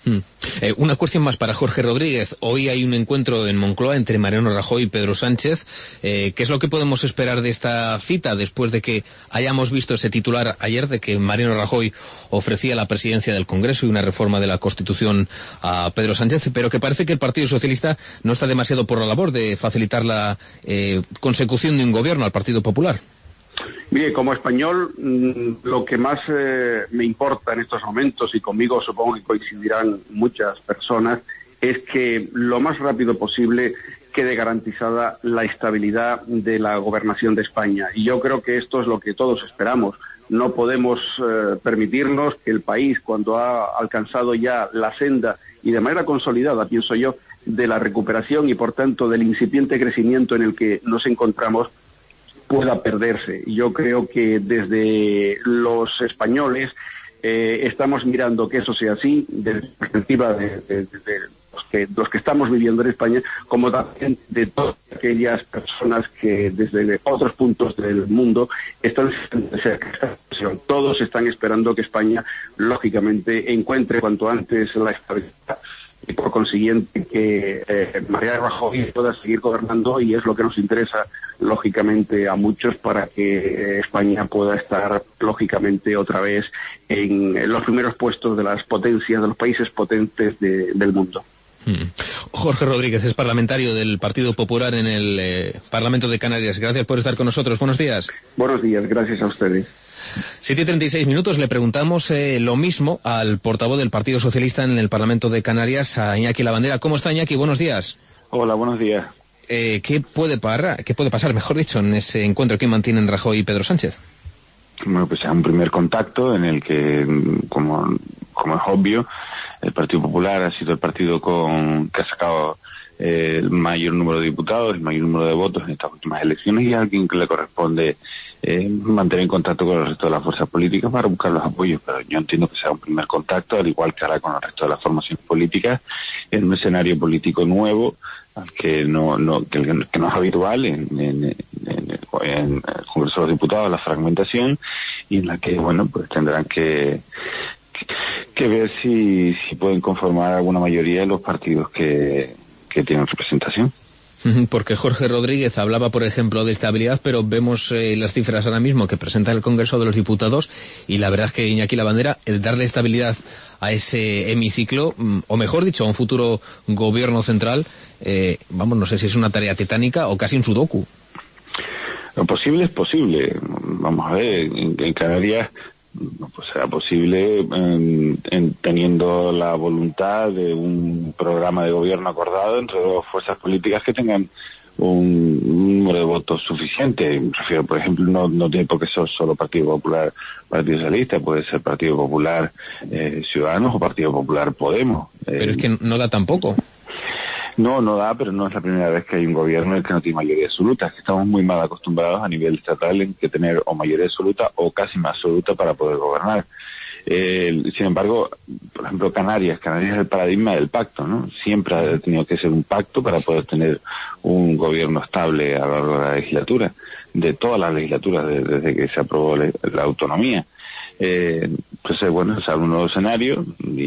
Speaker 1: Una cuestión más para Jorge Rodríguez. Hoy hay un encuentro en Moncloa entre Mariano Rajoy y Pedro Sánchez. ¿Qué es lo que podemos esperar de esta cita después de que hayamos visto ese titular ayer de que Mariano Rajoy ofrecía la presidencia del Congreso y una reforma de la Constitución a Pedro Sánchez, pero que parece que el Partido Socialista no está demasiado por la labor de facilitar la consecución de un gobierno al Partido Popular?
Speaker 5: Mire, como español, lo que más me importa en estos momentos, y conmigo supongo que coincidirán muchas personas, es que lo más rápido posible quede garantizada la estabilidad de la gobernación de España. Y yo creo que esto es lo que todos esperamos. No podemos permitirnos que el país, cuando ha alcanzado ya la senda, y de manera consolidada, pienso yo, de la recuperación y, por tanto, del incipiente crecimiento en el que nos encontramos, pueda perderse. Yo creo que desde los españoles estamos mirando que eso sea así, desde la perspectiva de los que estamos viviendo en España, como también de todas aquellas personas que desde otros puntos del mundo están cerca de esta situación. Todos están esperando que España, lógicamente, encuentre cuanto antes la estabilidad y, por consiguiente, que Mariano Rajoy pueda seguir gobernando, y es lo que nos interesa, lógicamente, a muchos, para que España pueda estar, lógicamente, otra vez en los primeros puestos de las potencias, de los países potentes del mundo.
Speaker 1: Jorge Rodríguez es parlamentario del Partido Popular en el Parlamento de Canarias. Gracias por estar con nosotros. Buenos días.
Speaker 5: Buenos días, gracias a ustedes.
Speaker 1: 7:36, le preguntamos lo mismo al portavoz del Partido Socialista en el Parlamento de Canarias, a Iñaki Lavandera. ¿Cómo está, Iñaki? Buenos días.
Speaker 6: Hola, buenos días.
Speaker 1: ¿Qué puede pasar, mejor dicho, en ese encuentro que mantienen Rajoy y Pedro Sánchez?
Speaker 6: Bueno, pues es un primer contacto en el que, como es obvio, el Partido Popular ha sido el partido que ha sacado el mayor número de diputados, el mayor número de votos en estas últimas elecciones, y a alguien que le corresponde mantener en contacto con el resto de las fuerzas políticas para buscar los apoyos. Pero yo entiendo que sea un primer contacto, al igual que ahora con el resto de las formaciones políticas, en un escenario político nuevo, que no es habitual en el Congreso de los Diputados, la fragmentación, y en la que, bueno, pues tendrán que ver si pueden conformar alguna mayoría de los partidos que tienen representación.
Speaker 1: Porque Jorge Rodríguez hablaba, por ejemplo, de estabilidad, pero vemos las cifras ahora mismo que presenta el Congreso de los Diputados, y la verdad es que Iñaki Lavandera, el darle estabilidad a ese hemiciclo, o mejor dicho, a un futuro gobierno central, no sé si es una tarea titánica o casi un sudoku.
Speaker 6: Lo posible es posible. Vamos a ver, en Canarias pues será posible teniendo la voluntad de un programa de gobierno acordado entre dos fuerzas políticas que tengan un número de votos suficiente. Me refiero, por ejemplo, no tiene por qué ser solo Partido Popular, Partido Socialista, puede ser Partido Popular Ciudadanos o Partido Popular Podemos.
Speaker 1: Pero es que no da tampoco.
Speaker 6: No da, pero no es la primera vez que hay un gobierno en el que no tiene mayoría absoluta. Es que estamos muy mal acostumbrados a nivel estatal en que tener o mayoría absoluta o casi más absoluta para poder gobernar. Sin embargo, por ejemplo, Canarias es el paradigma del pacto, ¿no? Siempre ha tenido que ser un pacto para poder tener un gobierno estable a lo largo de la legislatura, de todas las legislaturas desde que se aprobó la autonomía. Entonces, bueno, es un nuevo escenario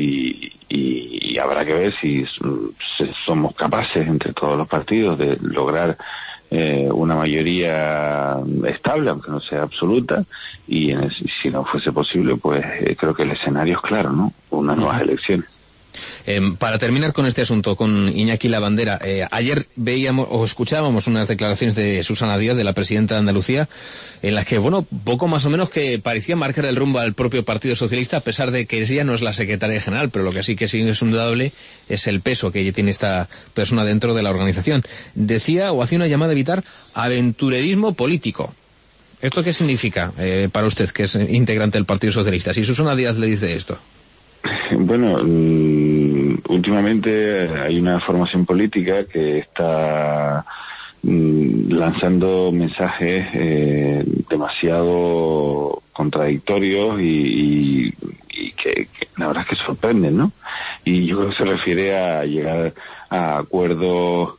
Speaker 6: y habrá que ver si somos capaces entre todos los partidos de lograr una mayoría estable, aunque no sea absoluta, y si no fuese posible, pues creo que el escenario es claro, ¿no? Unas nuevas elecciones.
Speaker 1: Para terminar con este asunto, con Iñaki Lavandera, ayer veíamos o escuchábamos unas declaraciones de Susana Díaz, de la presidenta de Andalucía, en las que, bueno, poco más o menos que parecía marcar el rumbo al propio Partido Socialista, a pesar de que ella no es la secretaria general, pero lo que sí es indudable es el peso que tiene esta persona dentro de la organización. Decía o hacía una llamada a evitar aventurerismo político. ¿Esto qué significa para usted, que es integrante del Partido Socialista, si Susana Díaz le dice esto?
Speaker 6: Bueno, últimamente hay una formación política que está lanzando mensajes demasiado contradictorios y que la verdad es que sorprenden, ¿no? Y yo creo que se refiere a llegar a acuerdos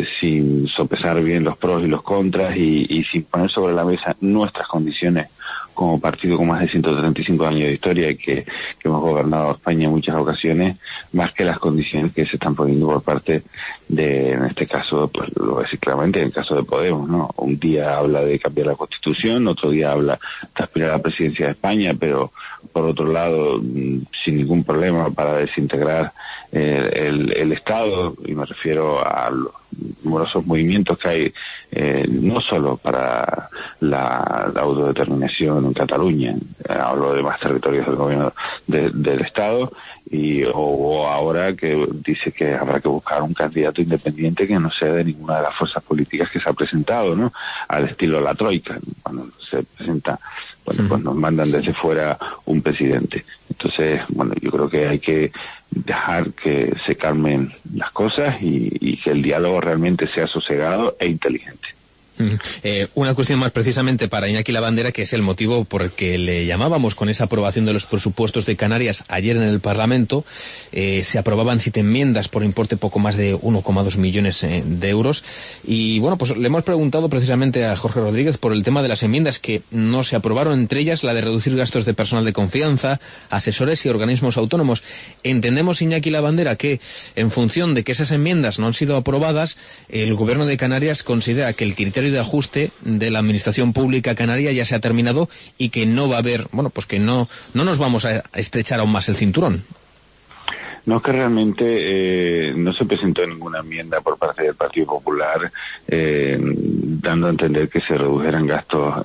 Speaker 6: sin sopesar bien los pros y los contras y sin poner sobre la mesa nuestras condiciones como partido con más de 135 años de historia y que hemos gobernado España en muchas ocasiones, más que las condiciones que se están poniendo por parte de, en este caso, pues lo voy a decir claramente, en el caso de Podemos, ¿no? Un día habla de cambiar la Constitución, otro día habla de aspirar a la presidencia de España, pero por otro lado, sin ningún problema para desintegrar el Estado, y me refiero a los numerosos movimientos que hay, no solo para la autodeterminación en Cataluña, hablo de más territorios del gobierno del Estado, o ahora que dice que habrá que buscar un candidato independiente que no sea de ninguna de las fuerzas políticas que se ha presentado, ¿no? Al estilo la Troika, cuando se presenta, bueno, pues nos mandan desde fuera un presidente. Entonces, bueno, yo creo que hay que dejar que se calmen las cosas y que el diálogo realmente sea sosegado e inteligente.
Speaker 1: Una cuestión más precisamente para Iñaki Lavandera, que es el motivo por el que le llamábamos con esa aprobación de los presupuestos de Canarias ayer en el Parlamento. Se aprobaban 7 enmiendas por importe poco más de 1,2 millones de euros. Y bueno, pues le hemos preguntado precisamente a Jorge Rodríguez por el tema de las enmiendas que no se aprobaron, entre ellas la de reducir gastos de personal de confianza, asesores y organismos autónomos. Entendemos, Iñaki Lavandera, que en función de que esas enmiendas no han sido aprobadas, el Gobierno de Canarias considera que el criterio de ajuste de la administración pública canaria ya se ha terminado y que no va a haber, bueno, pues que no nos vamos a estrechar aún más el cinturón.
Speaker 6: No, es que realmente no se presentó ninguna enmienda por parte del Partido Popular dando a entender que se redujeran gastos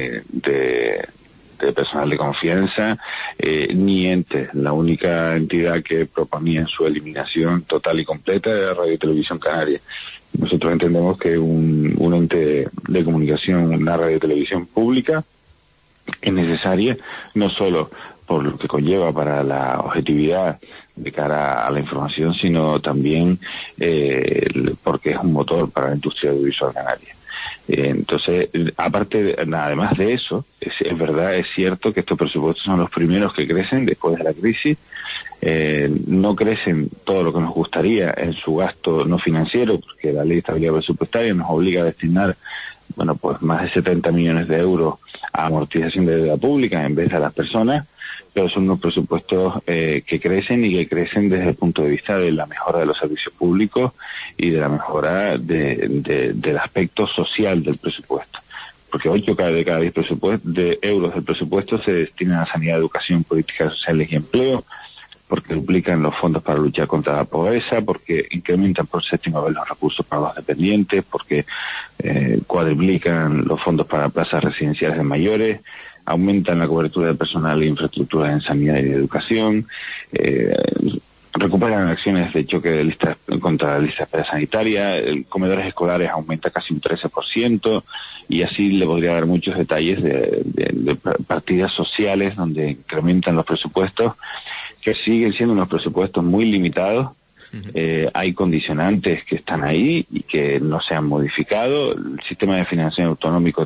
Speaker 6: de personal de confianza, ni entes. La única entidad que proponía su eliminación total y completa era Radio y Televisión Canaria. Nosotros entendemos que un ente de comunicación, una radio y televisión pública, es necesaria no solo por lo que conlleva para la objetividad de cara a la información, sino también porque es un motor para la industria audiovisual canaria. Entonces, además de eso, es verdad, es cierto que estos presupuestos son los primeros que crecen después de la crisis. No crecen todo lo que nos gustaría en su gasto no financiero, porque la Ley de Estabilidad Presupuestaria nos obliga a destinar, bueno, pues más de 70 millones de euros a amortización de deuda pública en vez de a las personas, pero son unos presupuestos que crecen y que crecen desde el punto de vista de la mejora de los servicios públicos y de la mejora del aspecto social del presupuesto. Porque 8 de cada 10 euros del presupuesto se destinan a sanidad, educación, políticas sociales y empleo, porque duplican los fondos para luchar contra la pobreza, porque incrementan por 7ª vez los recursos para los dependientes, porque cuadriplican los fondos para plazas residenciales de mayores, aumentan la cobertura de personal e infraestructuras en sanidad y educación, recuperan acciones de choque de listas contra la lista de espera sanitaria, el comedores escolares aumenta casi un 13%, y así le podría dar muchos detalles de partidas sociales donde incrementan los presupuestos, que siguen siendo unos presupuestos muy limitados. Hay condicionantes que están ahí y que no se han modificado. El sistema de financiación autonómico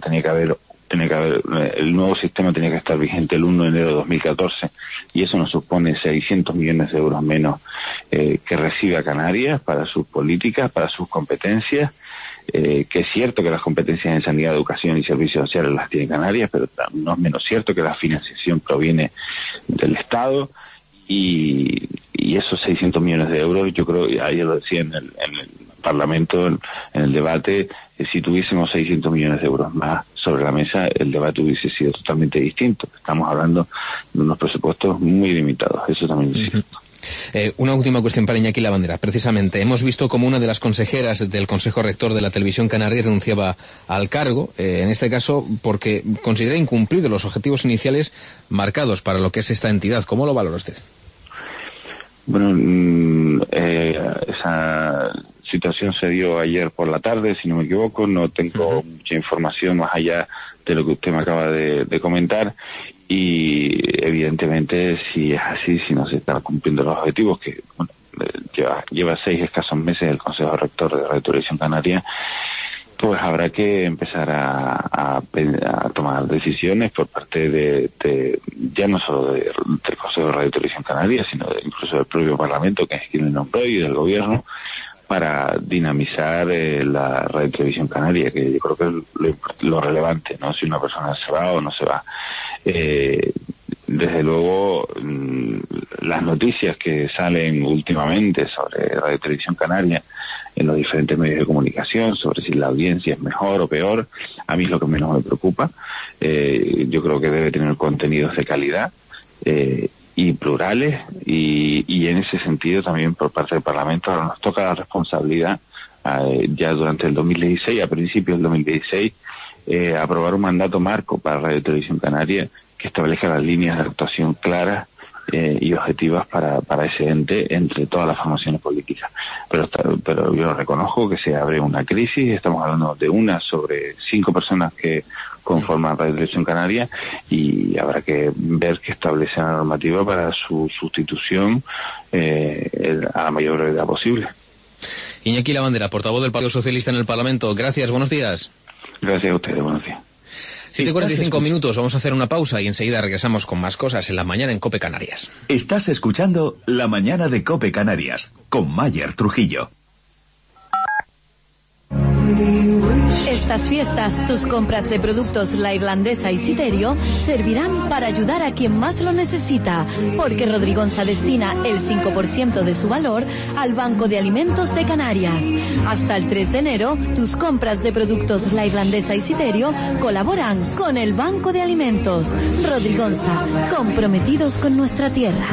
Speaker 6: el nuevo sistema tenía que estar vigente el 1 de enero de 2014, y eso nos supone 600 millones de euros menos que recibe a Canarias para sus políticas, para sus competencias. Que es cierto que las competencias en sanidad, educación y servicios sociales las tiene Canarias, pero no es menos cierto que la financiación proviene del Estado. Y esos 600 millones de euros, yo creo, ayer lo decía en el Parlamento, en el debate, si tuviésemos 600 millones de euros más sobre la mesa, el debate hubiese sido totalmente distinto. Estamos hablando de unos presupuestos muy limitados, eso también es cierto.
Speaker 1: Una última cuestión para Iñaki Lavandera. Precisamente, hemos visto como una de las consejeras del Consejo Rector de la Televisión Canaria renunciaba al cargo, en este caso porque considera incumplidos los objetivos iniciales marcados para lo que es esta entidad. ¿Cómo lo valora usted?
Speaker 6: Bueno, esa situación se dio ayer por la tarde, si no me equivoco. No tengo mucha información más allá de lo que usted me acaba de comentar. Y evidentemente, si es así, si no se están cumpliendo los objetivos, que bueno, lleva 6 escasos meses el Consejo Rector de Radio Televisión Canaria, pues habrá que empezar a tomar decisiones por parte de ya no solo del Consejo de Radio Televisión Canaria, sino incluso del propio Parlamento, que es quien lo nombró, y del Gobierno, para dinamizar la Radio Televisión Canaria, que yo creo que es lo relevante, ¿no? Si una persona se va o no se va. Desde luego, las noticias que salen últimamente sobre Radio Televisión Canaria en los diferentes medios de comunicación, sobre si la audiencia es mejor o peor, a mí es lo que menos me preocupa. Yo creo que debe tener contenidos de calidad y plurales, y en ese sentido también por parte del Parlamento ahora nos toca la responsabilidad, ya durante el 2016, a principios del 2016, aprobar un mandato marco para Radio Televisión Canaria que establezca las líneas de actuación claras y objetivas para ese ente entre todas las formaciones políticas. Pero yo reconozco que se abre una crisis, estamos hablando de una sobre 5 personas que conforman Radio Televisión Canaria, y habrá que ver que establece la normativa para su sustitución a la mayor brevedad posible.
Speaker 1: Iñaki Lavandera, portavoz del Partido Socialista en el Parlamento. Gracias, buenos días.
Speaker 6: Gracias a ustedes, buenos días.
Speaker 1: 7:45 minutos, vamos a hacer una pausa y enseguida regresamos con más cosas en la mañana en COPE Canarias.
Speaker 2: Estás escuchando La Mañana de COPE Canarias con Mayer Trujillo.
Speaker 19: Estas fiestas, tus compras de productos La Irlandesa y Citerio servirán para ayudar a quien más lo necesita, porque Rodrigonsa destina el 5% de su valor al Banco de Alimentos de Canarias. Hasta el 3 de enero, tus compras de productos La Irlandesa y Citerio colaboran con el Banco de Alimentos. Rodrigonsa, comprometidos con nuestra tierra.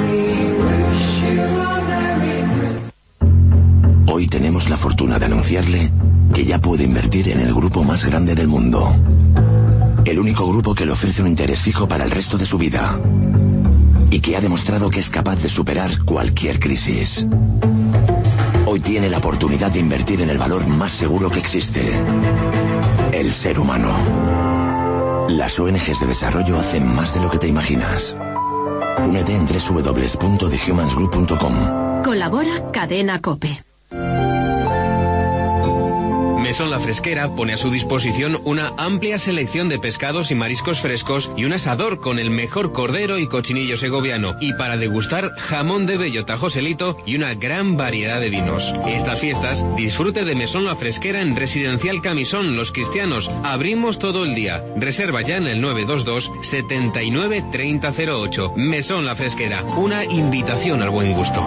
Speaker 7: Hoy tenemos la fortuna de anunciarle que ya puede invertir en el grupo más grande del mundo. El único grupo que le ofrece un interés fijo para el resto de su vida. Y que ha demostrado que es capaz de superar cualquier crisis. Hoy tiene la oportunidad de invertir en el valor más seguro que existe. El ser humano. Las ONGs de desarrollo hacen más de lo que te imaginas. Únete en www.thehumansgroup.com.
Speaker 19: Colabora Cadena COPE.
Speaker 1: Mesón La Fresquera pone a su disposición una amplia selección de pescados y mariscos frescos y un asador con el mejor cordero y cochinillo segoviano, y para degustar jamón de bellota Joselito y una gran variedad de vinos. Estas fiestas disfrute de Mesón La Fresquera en Residencial Camisón Los Cristianos. Abrimos todo el día. Reserva ya en el 922 79 3008. Mesón La Fresquera, una invitación al buen gusto.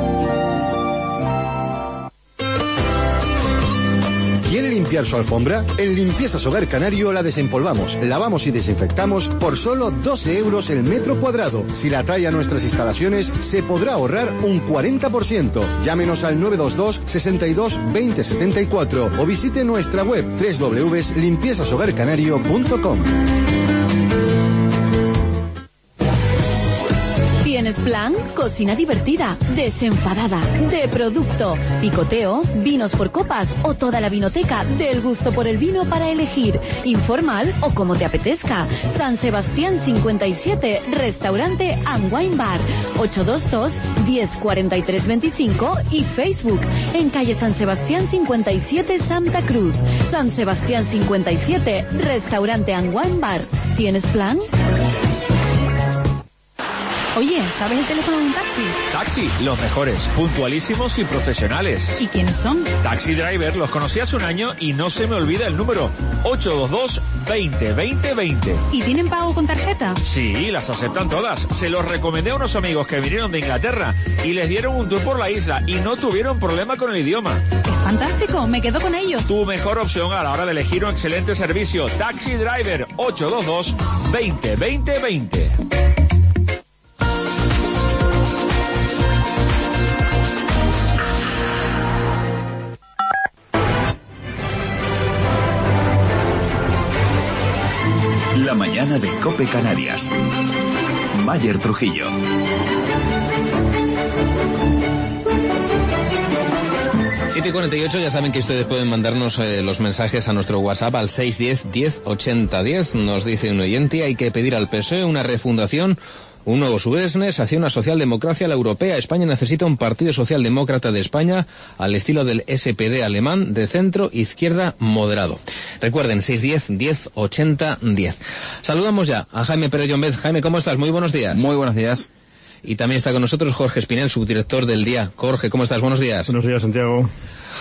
Speaker 8: ¿Quiere limpiar su alfombra? En Limpiezas Hogar Canario la desempolvamos, lavamos y desinfectamos por solo 12 euros el metro cuadrado. Si la trae a nuestras instalaciones, se podrá ahorrar un 40%. Llámenos al 922 62 20 74 o visite nuestra web www.limpiezashogarcanario.com.
Speaker 19: ¿Tienes plan? Cocina divertida, desenfadada, de producto, picoteo, vinos por copas o toda la vinoteca del gusto por el vino para elegir, informal o como te apetezca. San Sebastián 57, Restaurante and Wine Bar, 822 1043 25 y Facebook en calle San Sebastián 57, Santa Cruz. San Sebastián 57, Restaurante and Wine Bar. ¿Tienes plan?
Speaker 9: Oye, ¿sabes el teléfono de un taxi?
Speaker 24: Taxi, los mejores, puntualísimos y profesionales.
Speaker 9: ¿Y quiénes son?
Speaker 24: Taxi Driver, los conocí hace un año y no se me olvida el número, 822 20 20 20.
Speaker 9: ¿Y tienen pago con tarjeta?
Speaker 24: Sí, las aceptan todas. Se los recomendé a unos amigos que vinieron de Inglaterra y les dieron un tour por la isla y no tuvieron problema con el idioma.
Speaker 9: Es fantástico, me quedo con ellos.
Speaker 24: Tu mejor opción a la hora de elegir un excelente servicio. Taxi Driver, 822 20 20 20.
Speaker 2: La mañana de COPE Canarias. Mayer Trujillo.
Speaker 1: Siete 48, ya saben que ustedes pueden mandarnos los mensajes a nuestro WhatsApp al 610 10 80 10. Nos dice un oyente, hay que pedir al PSOE una refundación, un nuevo Subesnes hacia una socialdemocracia a la europea. España necesita un partido socialdemócrata de España al estilo del SPD alemán, de centro izquierda moderado. Recuerden, 610 10 80 10. Saludamos ya a Jaime Pérez Llombez. Jaime, ¿cómo estás? Muy buenos días.
Speaker 25: Muy buenos días.
Speaker 1: Y también está con nosotros Jorge Espinel, subdirector del Día. Jorge, ¿cómo estás? Buenos días.
Speaker 26: Buenos días, Santiago.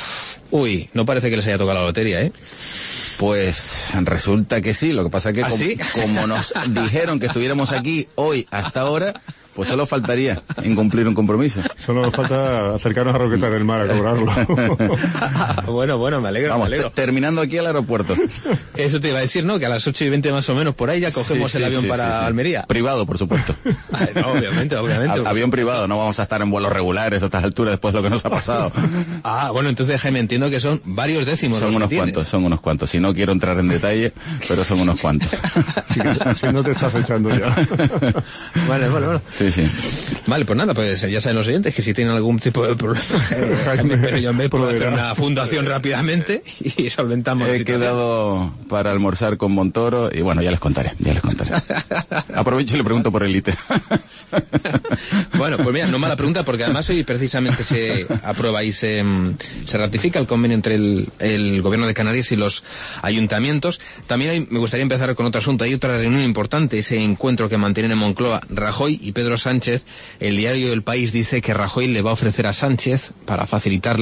Speaker 1: Uy, no parece que les haya tocado la lotería, ¿eh?
Speaker 10: Pues resulta que sí, lo que pasa es que
Speaker 1: ¿Sí?
Speaker 10: como nos dijeron que estuviéramos aquí hoy hasta ahora, pues solo faltaría incumplir un compromiso.
Speaker 11: Solo nos falta acercarnos a Roquetas del Mar a cobrarlo.
Speaker 1: Bueno, me alegro.
Speaker 10: Vamos,
Speaker 1: me alegro.
Speaker 10: terminando aquí al aeropuerto.
Speaker 1: Eso te iba a decir, ¿no? Que a las 8:20 más o menos por ahí ya cogemos el avión para Almería.
Speaker 10: Privado, por supuesto.
Speaker 1: Ay, no, obviamente.
Speaker 10: Avión privado, no vamos a estar en vuelos regulares a estas alturas después de lo que nos ha pasado.
Speaker 1: Bueno, entonces Jaime, entiendo que son varios décimos.
Speaker 10: Son unos cuantos. Si no quiero entrar en detalle, pero son unos cuantos.
Speaker 11: Si no te estás echando ya.
Speaker 1: Vale.
Speaker 10: Sí.
Speaker 1: Vale, pues nada, pues ya saben los oyentes que si tienen algún tipo de problema, Jaime yo me puedo hacer una fundación rápidamente y solventamos.
Speaker 10: He quedado para almorzar con Montoro y bueno, ya les contaré. Aprovecho y le pregunto por el ITE.
Speaker 1: Bueno, pues mira, no mala pregunta, porque además hoy precisamente se aprueba y se ratifica el convenio entre el gobierno de Canarias y los ayuntamientos. También me gustaría empezar con otro asunto. Hay otra reunión importante, ese encuentro que mantienen en Moncloa Rajoy y Pedro Sánchez. El diario El País dice que Rajoy le va a ofrecer a Sánchez, para facilitar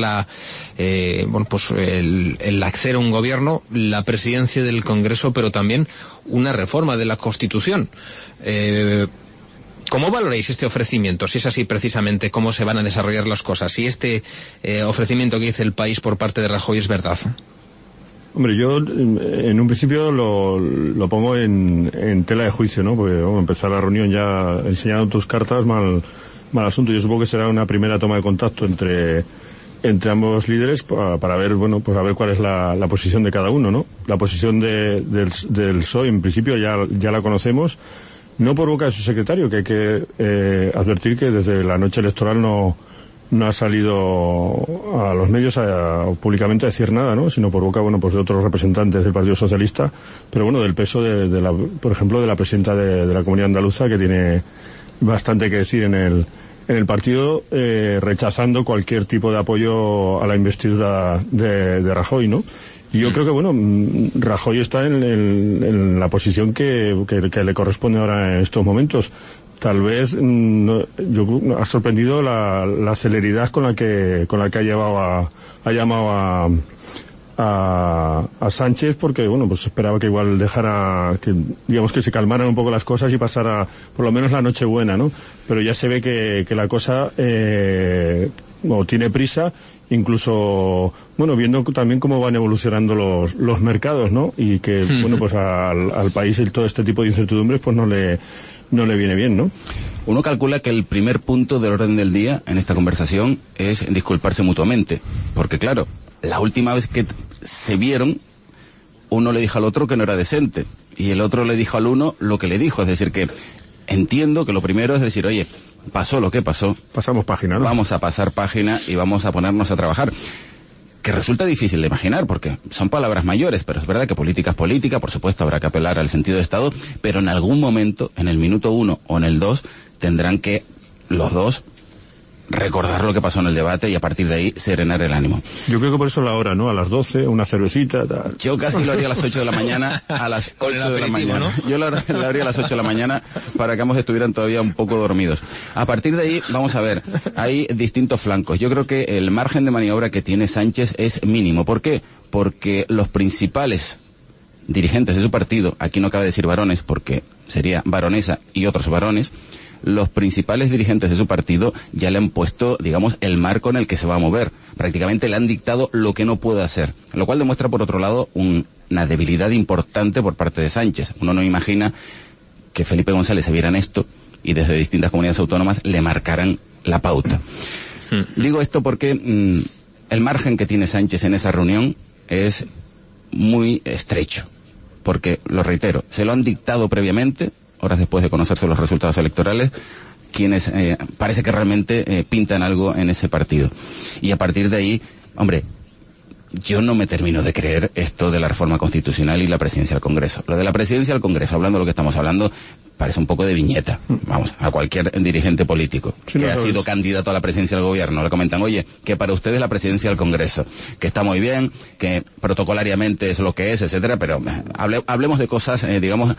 Speaker 1: el acceder a un gobierno, la presidencia del Congreso, pero también una reforma de la Constitución. ¿Cómo valoráis este ofrecimiento? Si es así precisamente, ¿cómo se van a desarrollar las cosas? Si este ofrecimiento que dice El País por parte de Rajoy es verdad.
Speaker 11: Hombre, yo en un principio lo pongo en tela de juicio, ¿no? Porque empezar la reunión ya enseñando tus cartas, mal asunto. Yo supongo que será una primera toma de contacto entre ambos líderes para ver, a ver cuál es la posición de cada uno, ¿no? La posición del PSOE, en principio, ya la conocemos. No por boca de su secretario, que hay que advertir que desde la noche electoral no ha salido a los medios públicamente a decir nada, ¿no? Sino por boca, de otros representantes del Partido Socialista, pero del peso por ejemplo, de la presidenta de la Comunidad Andaluza, que tiene bastante que decir en el partido, rechazando cualquier tipo de apoyo a la investidura de Rajoy, ¿no? Y yo creo que, Rajoy está en la posición que le corresponde ahora en estos momentos. Tal vez ha sorprendido la celeridad con la que ha llamado a Sánchez, porque esperaba que igual dejara que se calmaran un poco las cosas y pasara por lo menos la Nochebuena, ¿no? Pero ya se ve que la cosa tiene prisa, incluso viendo también cómo van evolucionando los mercados, ¿no? Y que al país todo este tipo de incertidumbres no le viene bien, ¿no?
Speaker 10: Uno calcula que el primer punto del orden del día en esta conversación es disculparse mutuamente, porque claro, la última vez que se vieron, uno le dijo al otro que no era decente y el otro le dijo al uno lo que le dijo, es decir que entiendo que lo primero es decir, oye, pasó lo que pasó,
Speaker 11: pasamos página, ¿no?
Speaker 10: Vamos a pasar página y vamos a ponernos a trabajar. Que resulta difícil de imaginar, porque son palabras mayores, pero es verdad que política es política, por supuesto habrá que apelar al sentido de Estado, pero en algún momento, en el minuto 1 o en el 2, tendrán que los dos recordar lo que pasó en el debate y a partir de ahí serenar el ánimo.
Speaker 11: Yo creo que por eso la hora, ¿no? A las 12, una cervecita, tal.
Speaker 10: Yo casi lo haría a las 8 de la mañana, a las 8 de la mañana. ¿No? Yo lo haría a las 8 de la mañana para que ambos estuvieran todavía un poco dormidos. A partir de ahí, vamos a ver, hay distintos flancos. Yo creo que el margen de maniobra que tiene Sánchez es mínimo. ¿Por qué? Porque los principales dirigentes de su partido, aquí no cabe decir varones porque sería baronesa y otros varones, los principales dirigentes de su partido ya le han puesto, digamos, el marco en el que se va a mover. Prácticamente le han dictado lo que no puede hacer, lo cual demuestra, por otro lado, una debilidad importante por parte de Sánchez. Uno no imagina que Felipe González se viera en esto y desde distintas comunidades autónomas le marcaran la pauta. Digo esto porque el margen que tiene Sánchez en esa reunión es muy estrecho, porque, lo reitero, se lo han dictado previamente, horas después de conocerse los resultados electorales, quienes parece que realmente pintan algo en ese partido. Y a partir de ahí, hombre, yo no me termino de creer esto de la reforma constitucional y la presidencia del Congreso. Lo de la presidencia del Congreso, hablando de lo que estamos hablando, parece un poco de viñeta, vamos, a cualquier dirigente político que ha sido candidato a la presidencia del gobierno. Le comentan, oye, que para ustedes la presidencia del Congreso, que está muy bien, que protocolariamente es lo que es, etcétera, pero hablemos de cosas, digamos,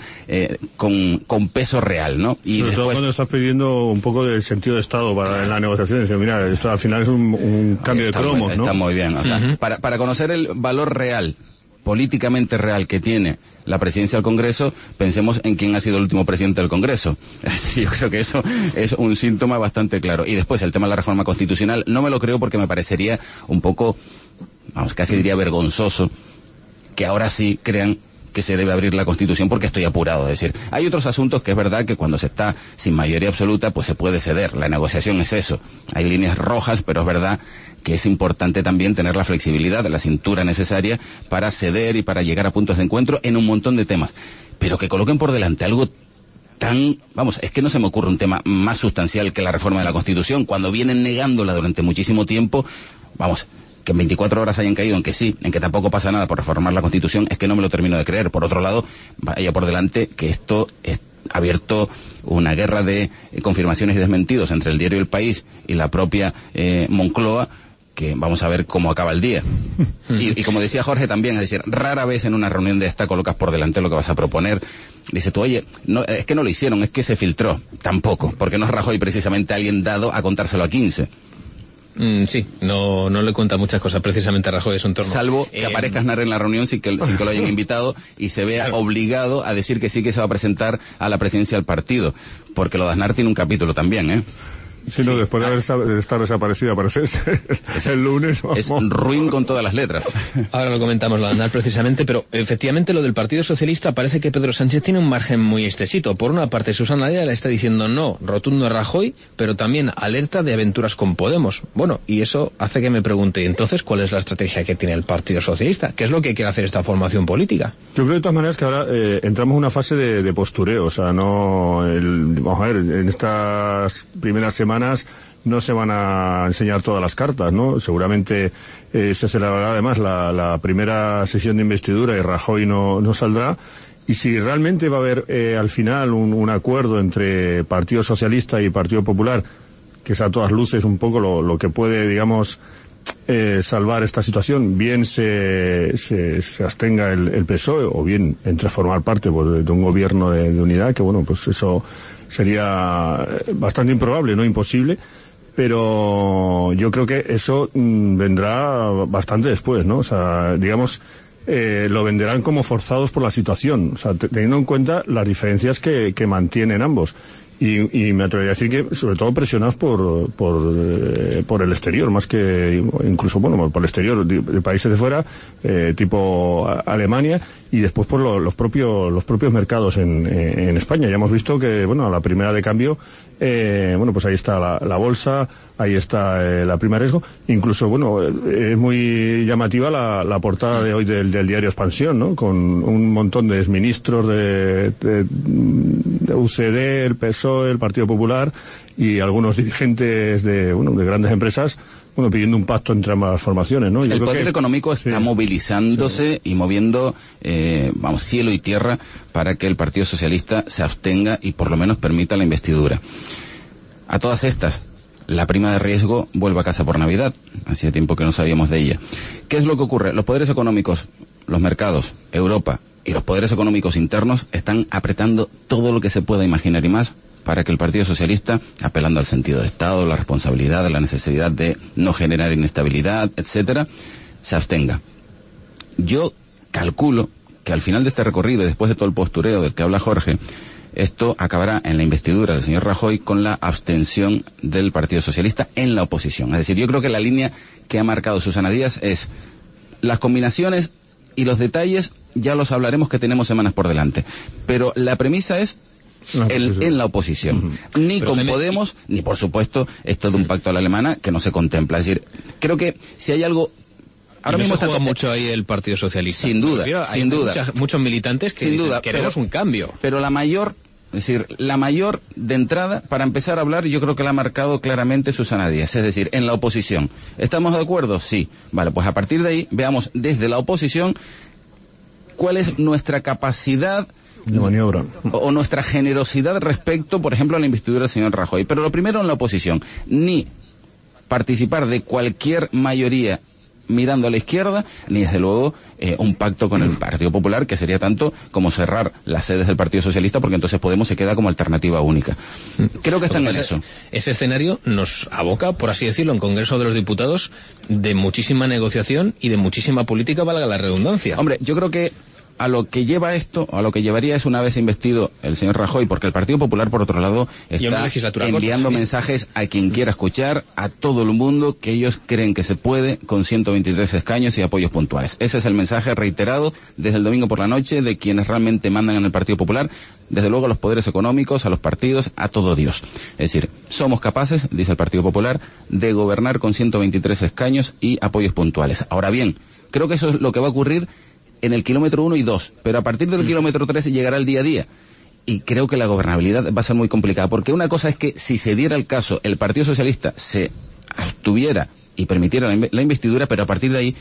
Speaker 10: con peso real, ¿no? Y
Speaker 11: sobre todo cuando estás pidiendo un poco del sentido de Estado en la negociación, dice, mira, esto al final es un cambio de cromos, ¿no?
Speaker 10: Está muy bien, o sea, para conocer el valor real, políticamente real que tiene la presidencia del Congreso, pensemos en quién ha sido el último presidente del Congreso. Yo creo que eso es un síntoma bastante claro. Y después el tema de la reforma constitucional, no me lo creo porque me parecería un poco, vamos, casi diría vergonzoso, que ahora sí crean que se debe abrir la Constitución porque estoy apurado. Es decir, hay otros asuntos que es verdad que cuando se está sin mayoría absoluta, pues se puede ceder. La negociación es eso. Hay líneas rojas, pero es verdad que es importante también tener la flexibilidad, la cintura necesaria para ceder y para llegar a puntos de encuentro en un montón de temas. Pero que coloquen por delante algo tan, vamos, es que no se me ocurre un tema más sustancial que la reforma de la Constitución, cuando vienen negándola durante muchísimo tiempo, vamos, que en 24 horas hayan caído en que sí, en que tampoco pasa nada por reformar la Constitución, es que no me lo termino de creer. Por otro lado, vaya por delante que esto es abierto una guerra de confirmaciones y desmentidos entre el diario El País y la propia Moncloa, que vamos a ver cómo acaba el día. Y como decía Jorge también, es decir, rara vez en una reunión de esta colocas por delante lo que vas a proponer. Dice tú, oye, no, es que no lo hicieron, es que se filtró. Tampoco, porque no es Rajoy precisamente alguien dado a contárselo a 15.
Speaker 1: Sí, no le cuenta muchas cosas precisamente a Rajoy, es un entorno.
Speaker 10: Salvo que aparezca Aznar en la reunión sin que lo hayan invitado y se vea obligado a decir que sí que se va a presentar a la presidencia del partido. Porque lo de Aznar tiene un capítulo también, ¿eh?
Speaker 11: Sí, no, después de estar desaparecido, aparecerse el lunes. Vamos.
Speaker 10: Es ruin con todas las letras.
Speaker 1: Ahora lo comentamos, lo de Aznar precisamente, pero efectivamente lo del Partido Socialista parece que Pedro Sánchez tiene un margen muy extensito. Por una parte, Susana Díaz le está diciendo no, rotundo a Rajoy, pero también alerta de aventuras con Podemos. Bueno, y eso hace que me pregunte, entonces, ¿cuál es la estrategia que tiene el Partido Socialista? ¿Qué es lo que quiere hacer esta formación política?
Speaker 11: Yo creo de todas maneras que ahora entramos en una fase de postureo, o sea, vamos a ver, en estas primeras semanas no se van a enseñar todas las cartas, ¿no? Seguramente se celebrará además la primera sesión de investidura y Rajoy no saldrá. Y si realmente va a haber al final un acuerdo entre Partido Socialista y Partido Popular, que es a todas luces un poco lo que puede, digamos, salvar esta situación, bien se abstenga el PSOE o bien entre a formar parte pues, de un gobierno de unidad, que bueno, pues eso sería bastante improbable, no imposible, pero yo creo que eso vendrá bastante después, ¿no? O sea, digamos, lo venderán como forzados por la situación, o sea, teniendo en cuenta las diferencias que mantienen ambos. Y me atrevería a decir que, sobre todo, presionados por el exterior, más que incluso, bueno, por el exterior, de países de fuera, tipo Alemania, y después por los propios mercados en España. Ya hemos visto que, bueno, a la primera de cambio, bueno, pues ahí está la bolsa, ahí está la prima de riesgo. Incluso, bueno, es muy llamativa la portada de hoy del diario Expansión, ¿no? Con un montón de exministros de UCD, el PSOE, el Partido Popular y algunos dirigentes de grandes empresas, bueno, pidiendo un pacto entre ambas formaciones, ¿no?
Speaker 10: El poder económico está movilizándose y moviendo, vamos, cielo y tierra para que el Partido Socialista se abstenga y por lo menos permita la investidura. A todas estas, la prima de riesgo vuelve a casa por Navidad. Hacía tiempo que no sabíamos de ella. ¿Qué es lo que ocurre? Los poderes económicos, los mercados, Europa y los poderes económicos internos están apretando todo lo que se pueda imaginar y más para que el Partido Socialista, apelando al sentido de Estado, la responsabilidad, la necesidad de no generar inestabilidad, etcétera, se abstenga. Yo calculo que al final de este recorrido y después de todo el postureo del que habla Jorge, esto acabará en la investidura del señor Rajoy con la abstención del Partido Socialista en la oposición. Es decir, yo creo que la línea que ha marcado Susana Díaz es las combinaciones y los detalles, ya los hablaremos que tenemos semanas por delante. Pero la premisa es en la oposición. Ni pero con Podemos, ni por supuesto esto de un pacto a la alemana que no se contempla. Es decir, creo que si hay algo...
Speaker 1: Ahora mismo está mucho ahí el Partido Socialista.
Speaker 10: Sin duda, sin duda.
Speaker 1: Muchos militantes que
Speaker 10: sin duda,
Speaker 1: queremos un cambio.
Speaker 10: Pero la mayor de entrada, para empezar a hablar, yo creo que la ha marcado claramente Susana Díaz. Es decir, en la oposición. ¿Estamos de acuerdo? Sí. Vale, pues a partir de ahí, veamos desde la oposición cuál es nuestra capacidad
Speaker 11: de maniobra.
Speaker 10: O nuestra generosidad respecto, por ejemplo, a la investidura del señor Rajoy. Pero lo primero, en la oposición, ni participar de cualquier mayoría mirando a la izquierda, ni desde luego un pacto con el Partido Popular, que sería tanto como cerrar las sedes del Partido Socialista, porque entonces Podemos se queda como alternativa única. Creo que están en eso.
Speaker 1: Ese escenario nos aboca, por así decirlo, en Congreso de los Diputados, de muchísima negociación y de muchísima política, valga la redundancia.
Speaker 10: Hombre, yo creo que a lo que lleva esto, a lo que llevaría es, una vez investido el señor Rajoy, porque el Partido Popular, por otro lado, está enviando mensajes a quien quiera escuchar, a todo el mundo, que ellos creen que se puede con 123 escaños y apoyos puntuales. Ese es el mensaje reiterado desde el domingo por la noche de quienes realmente mandan en el Partido Popular, desde luego a los poderes económicos, a los partidos, a todo Dios. Es decir, somos capaces, dice el Partido Popular, de gobernar con 123 escaños y apoyos puntuales. Ahora bien, creo que eso es lo que va a ocurrir en el kilómetro 1 y 2, pero a partir del kilómetro 3 llegará el día a día. Y creo que la gobernabilidad va a ser muy complicada, porque una cosa es que si se diera el caso, el Partido Socialista se abstuviera y permitiera la investidura, pero a partir de ahí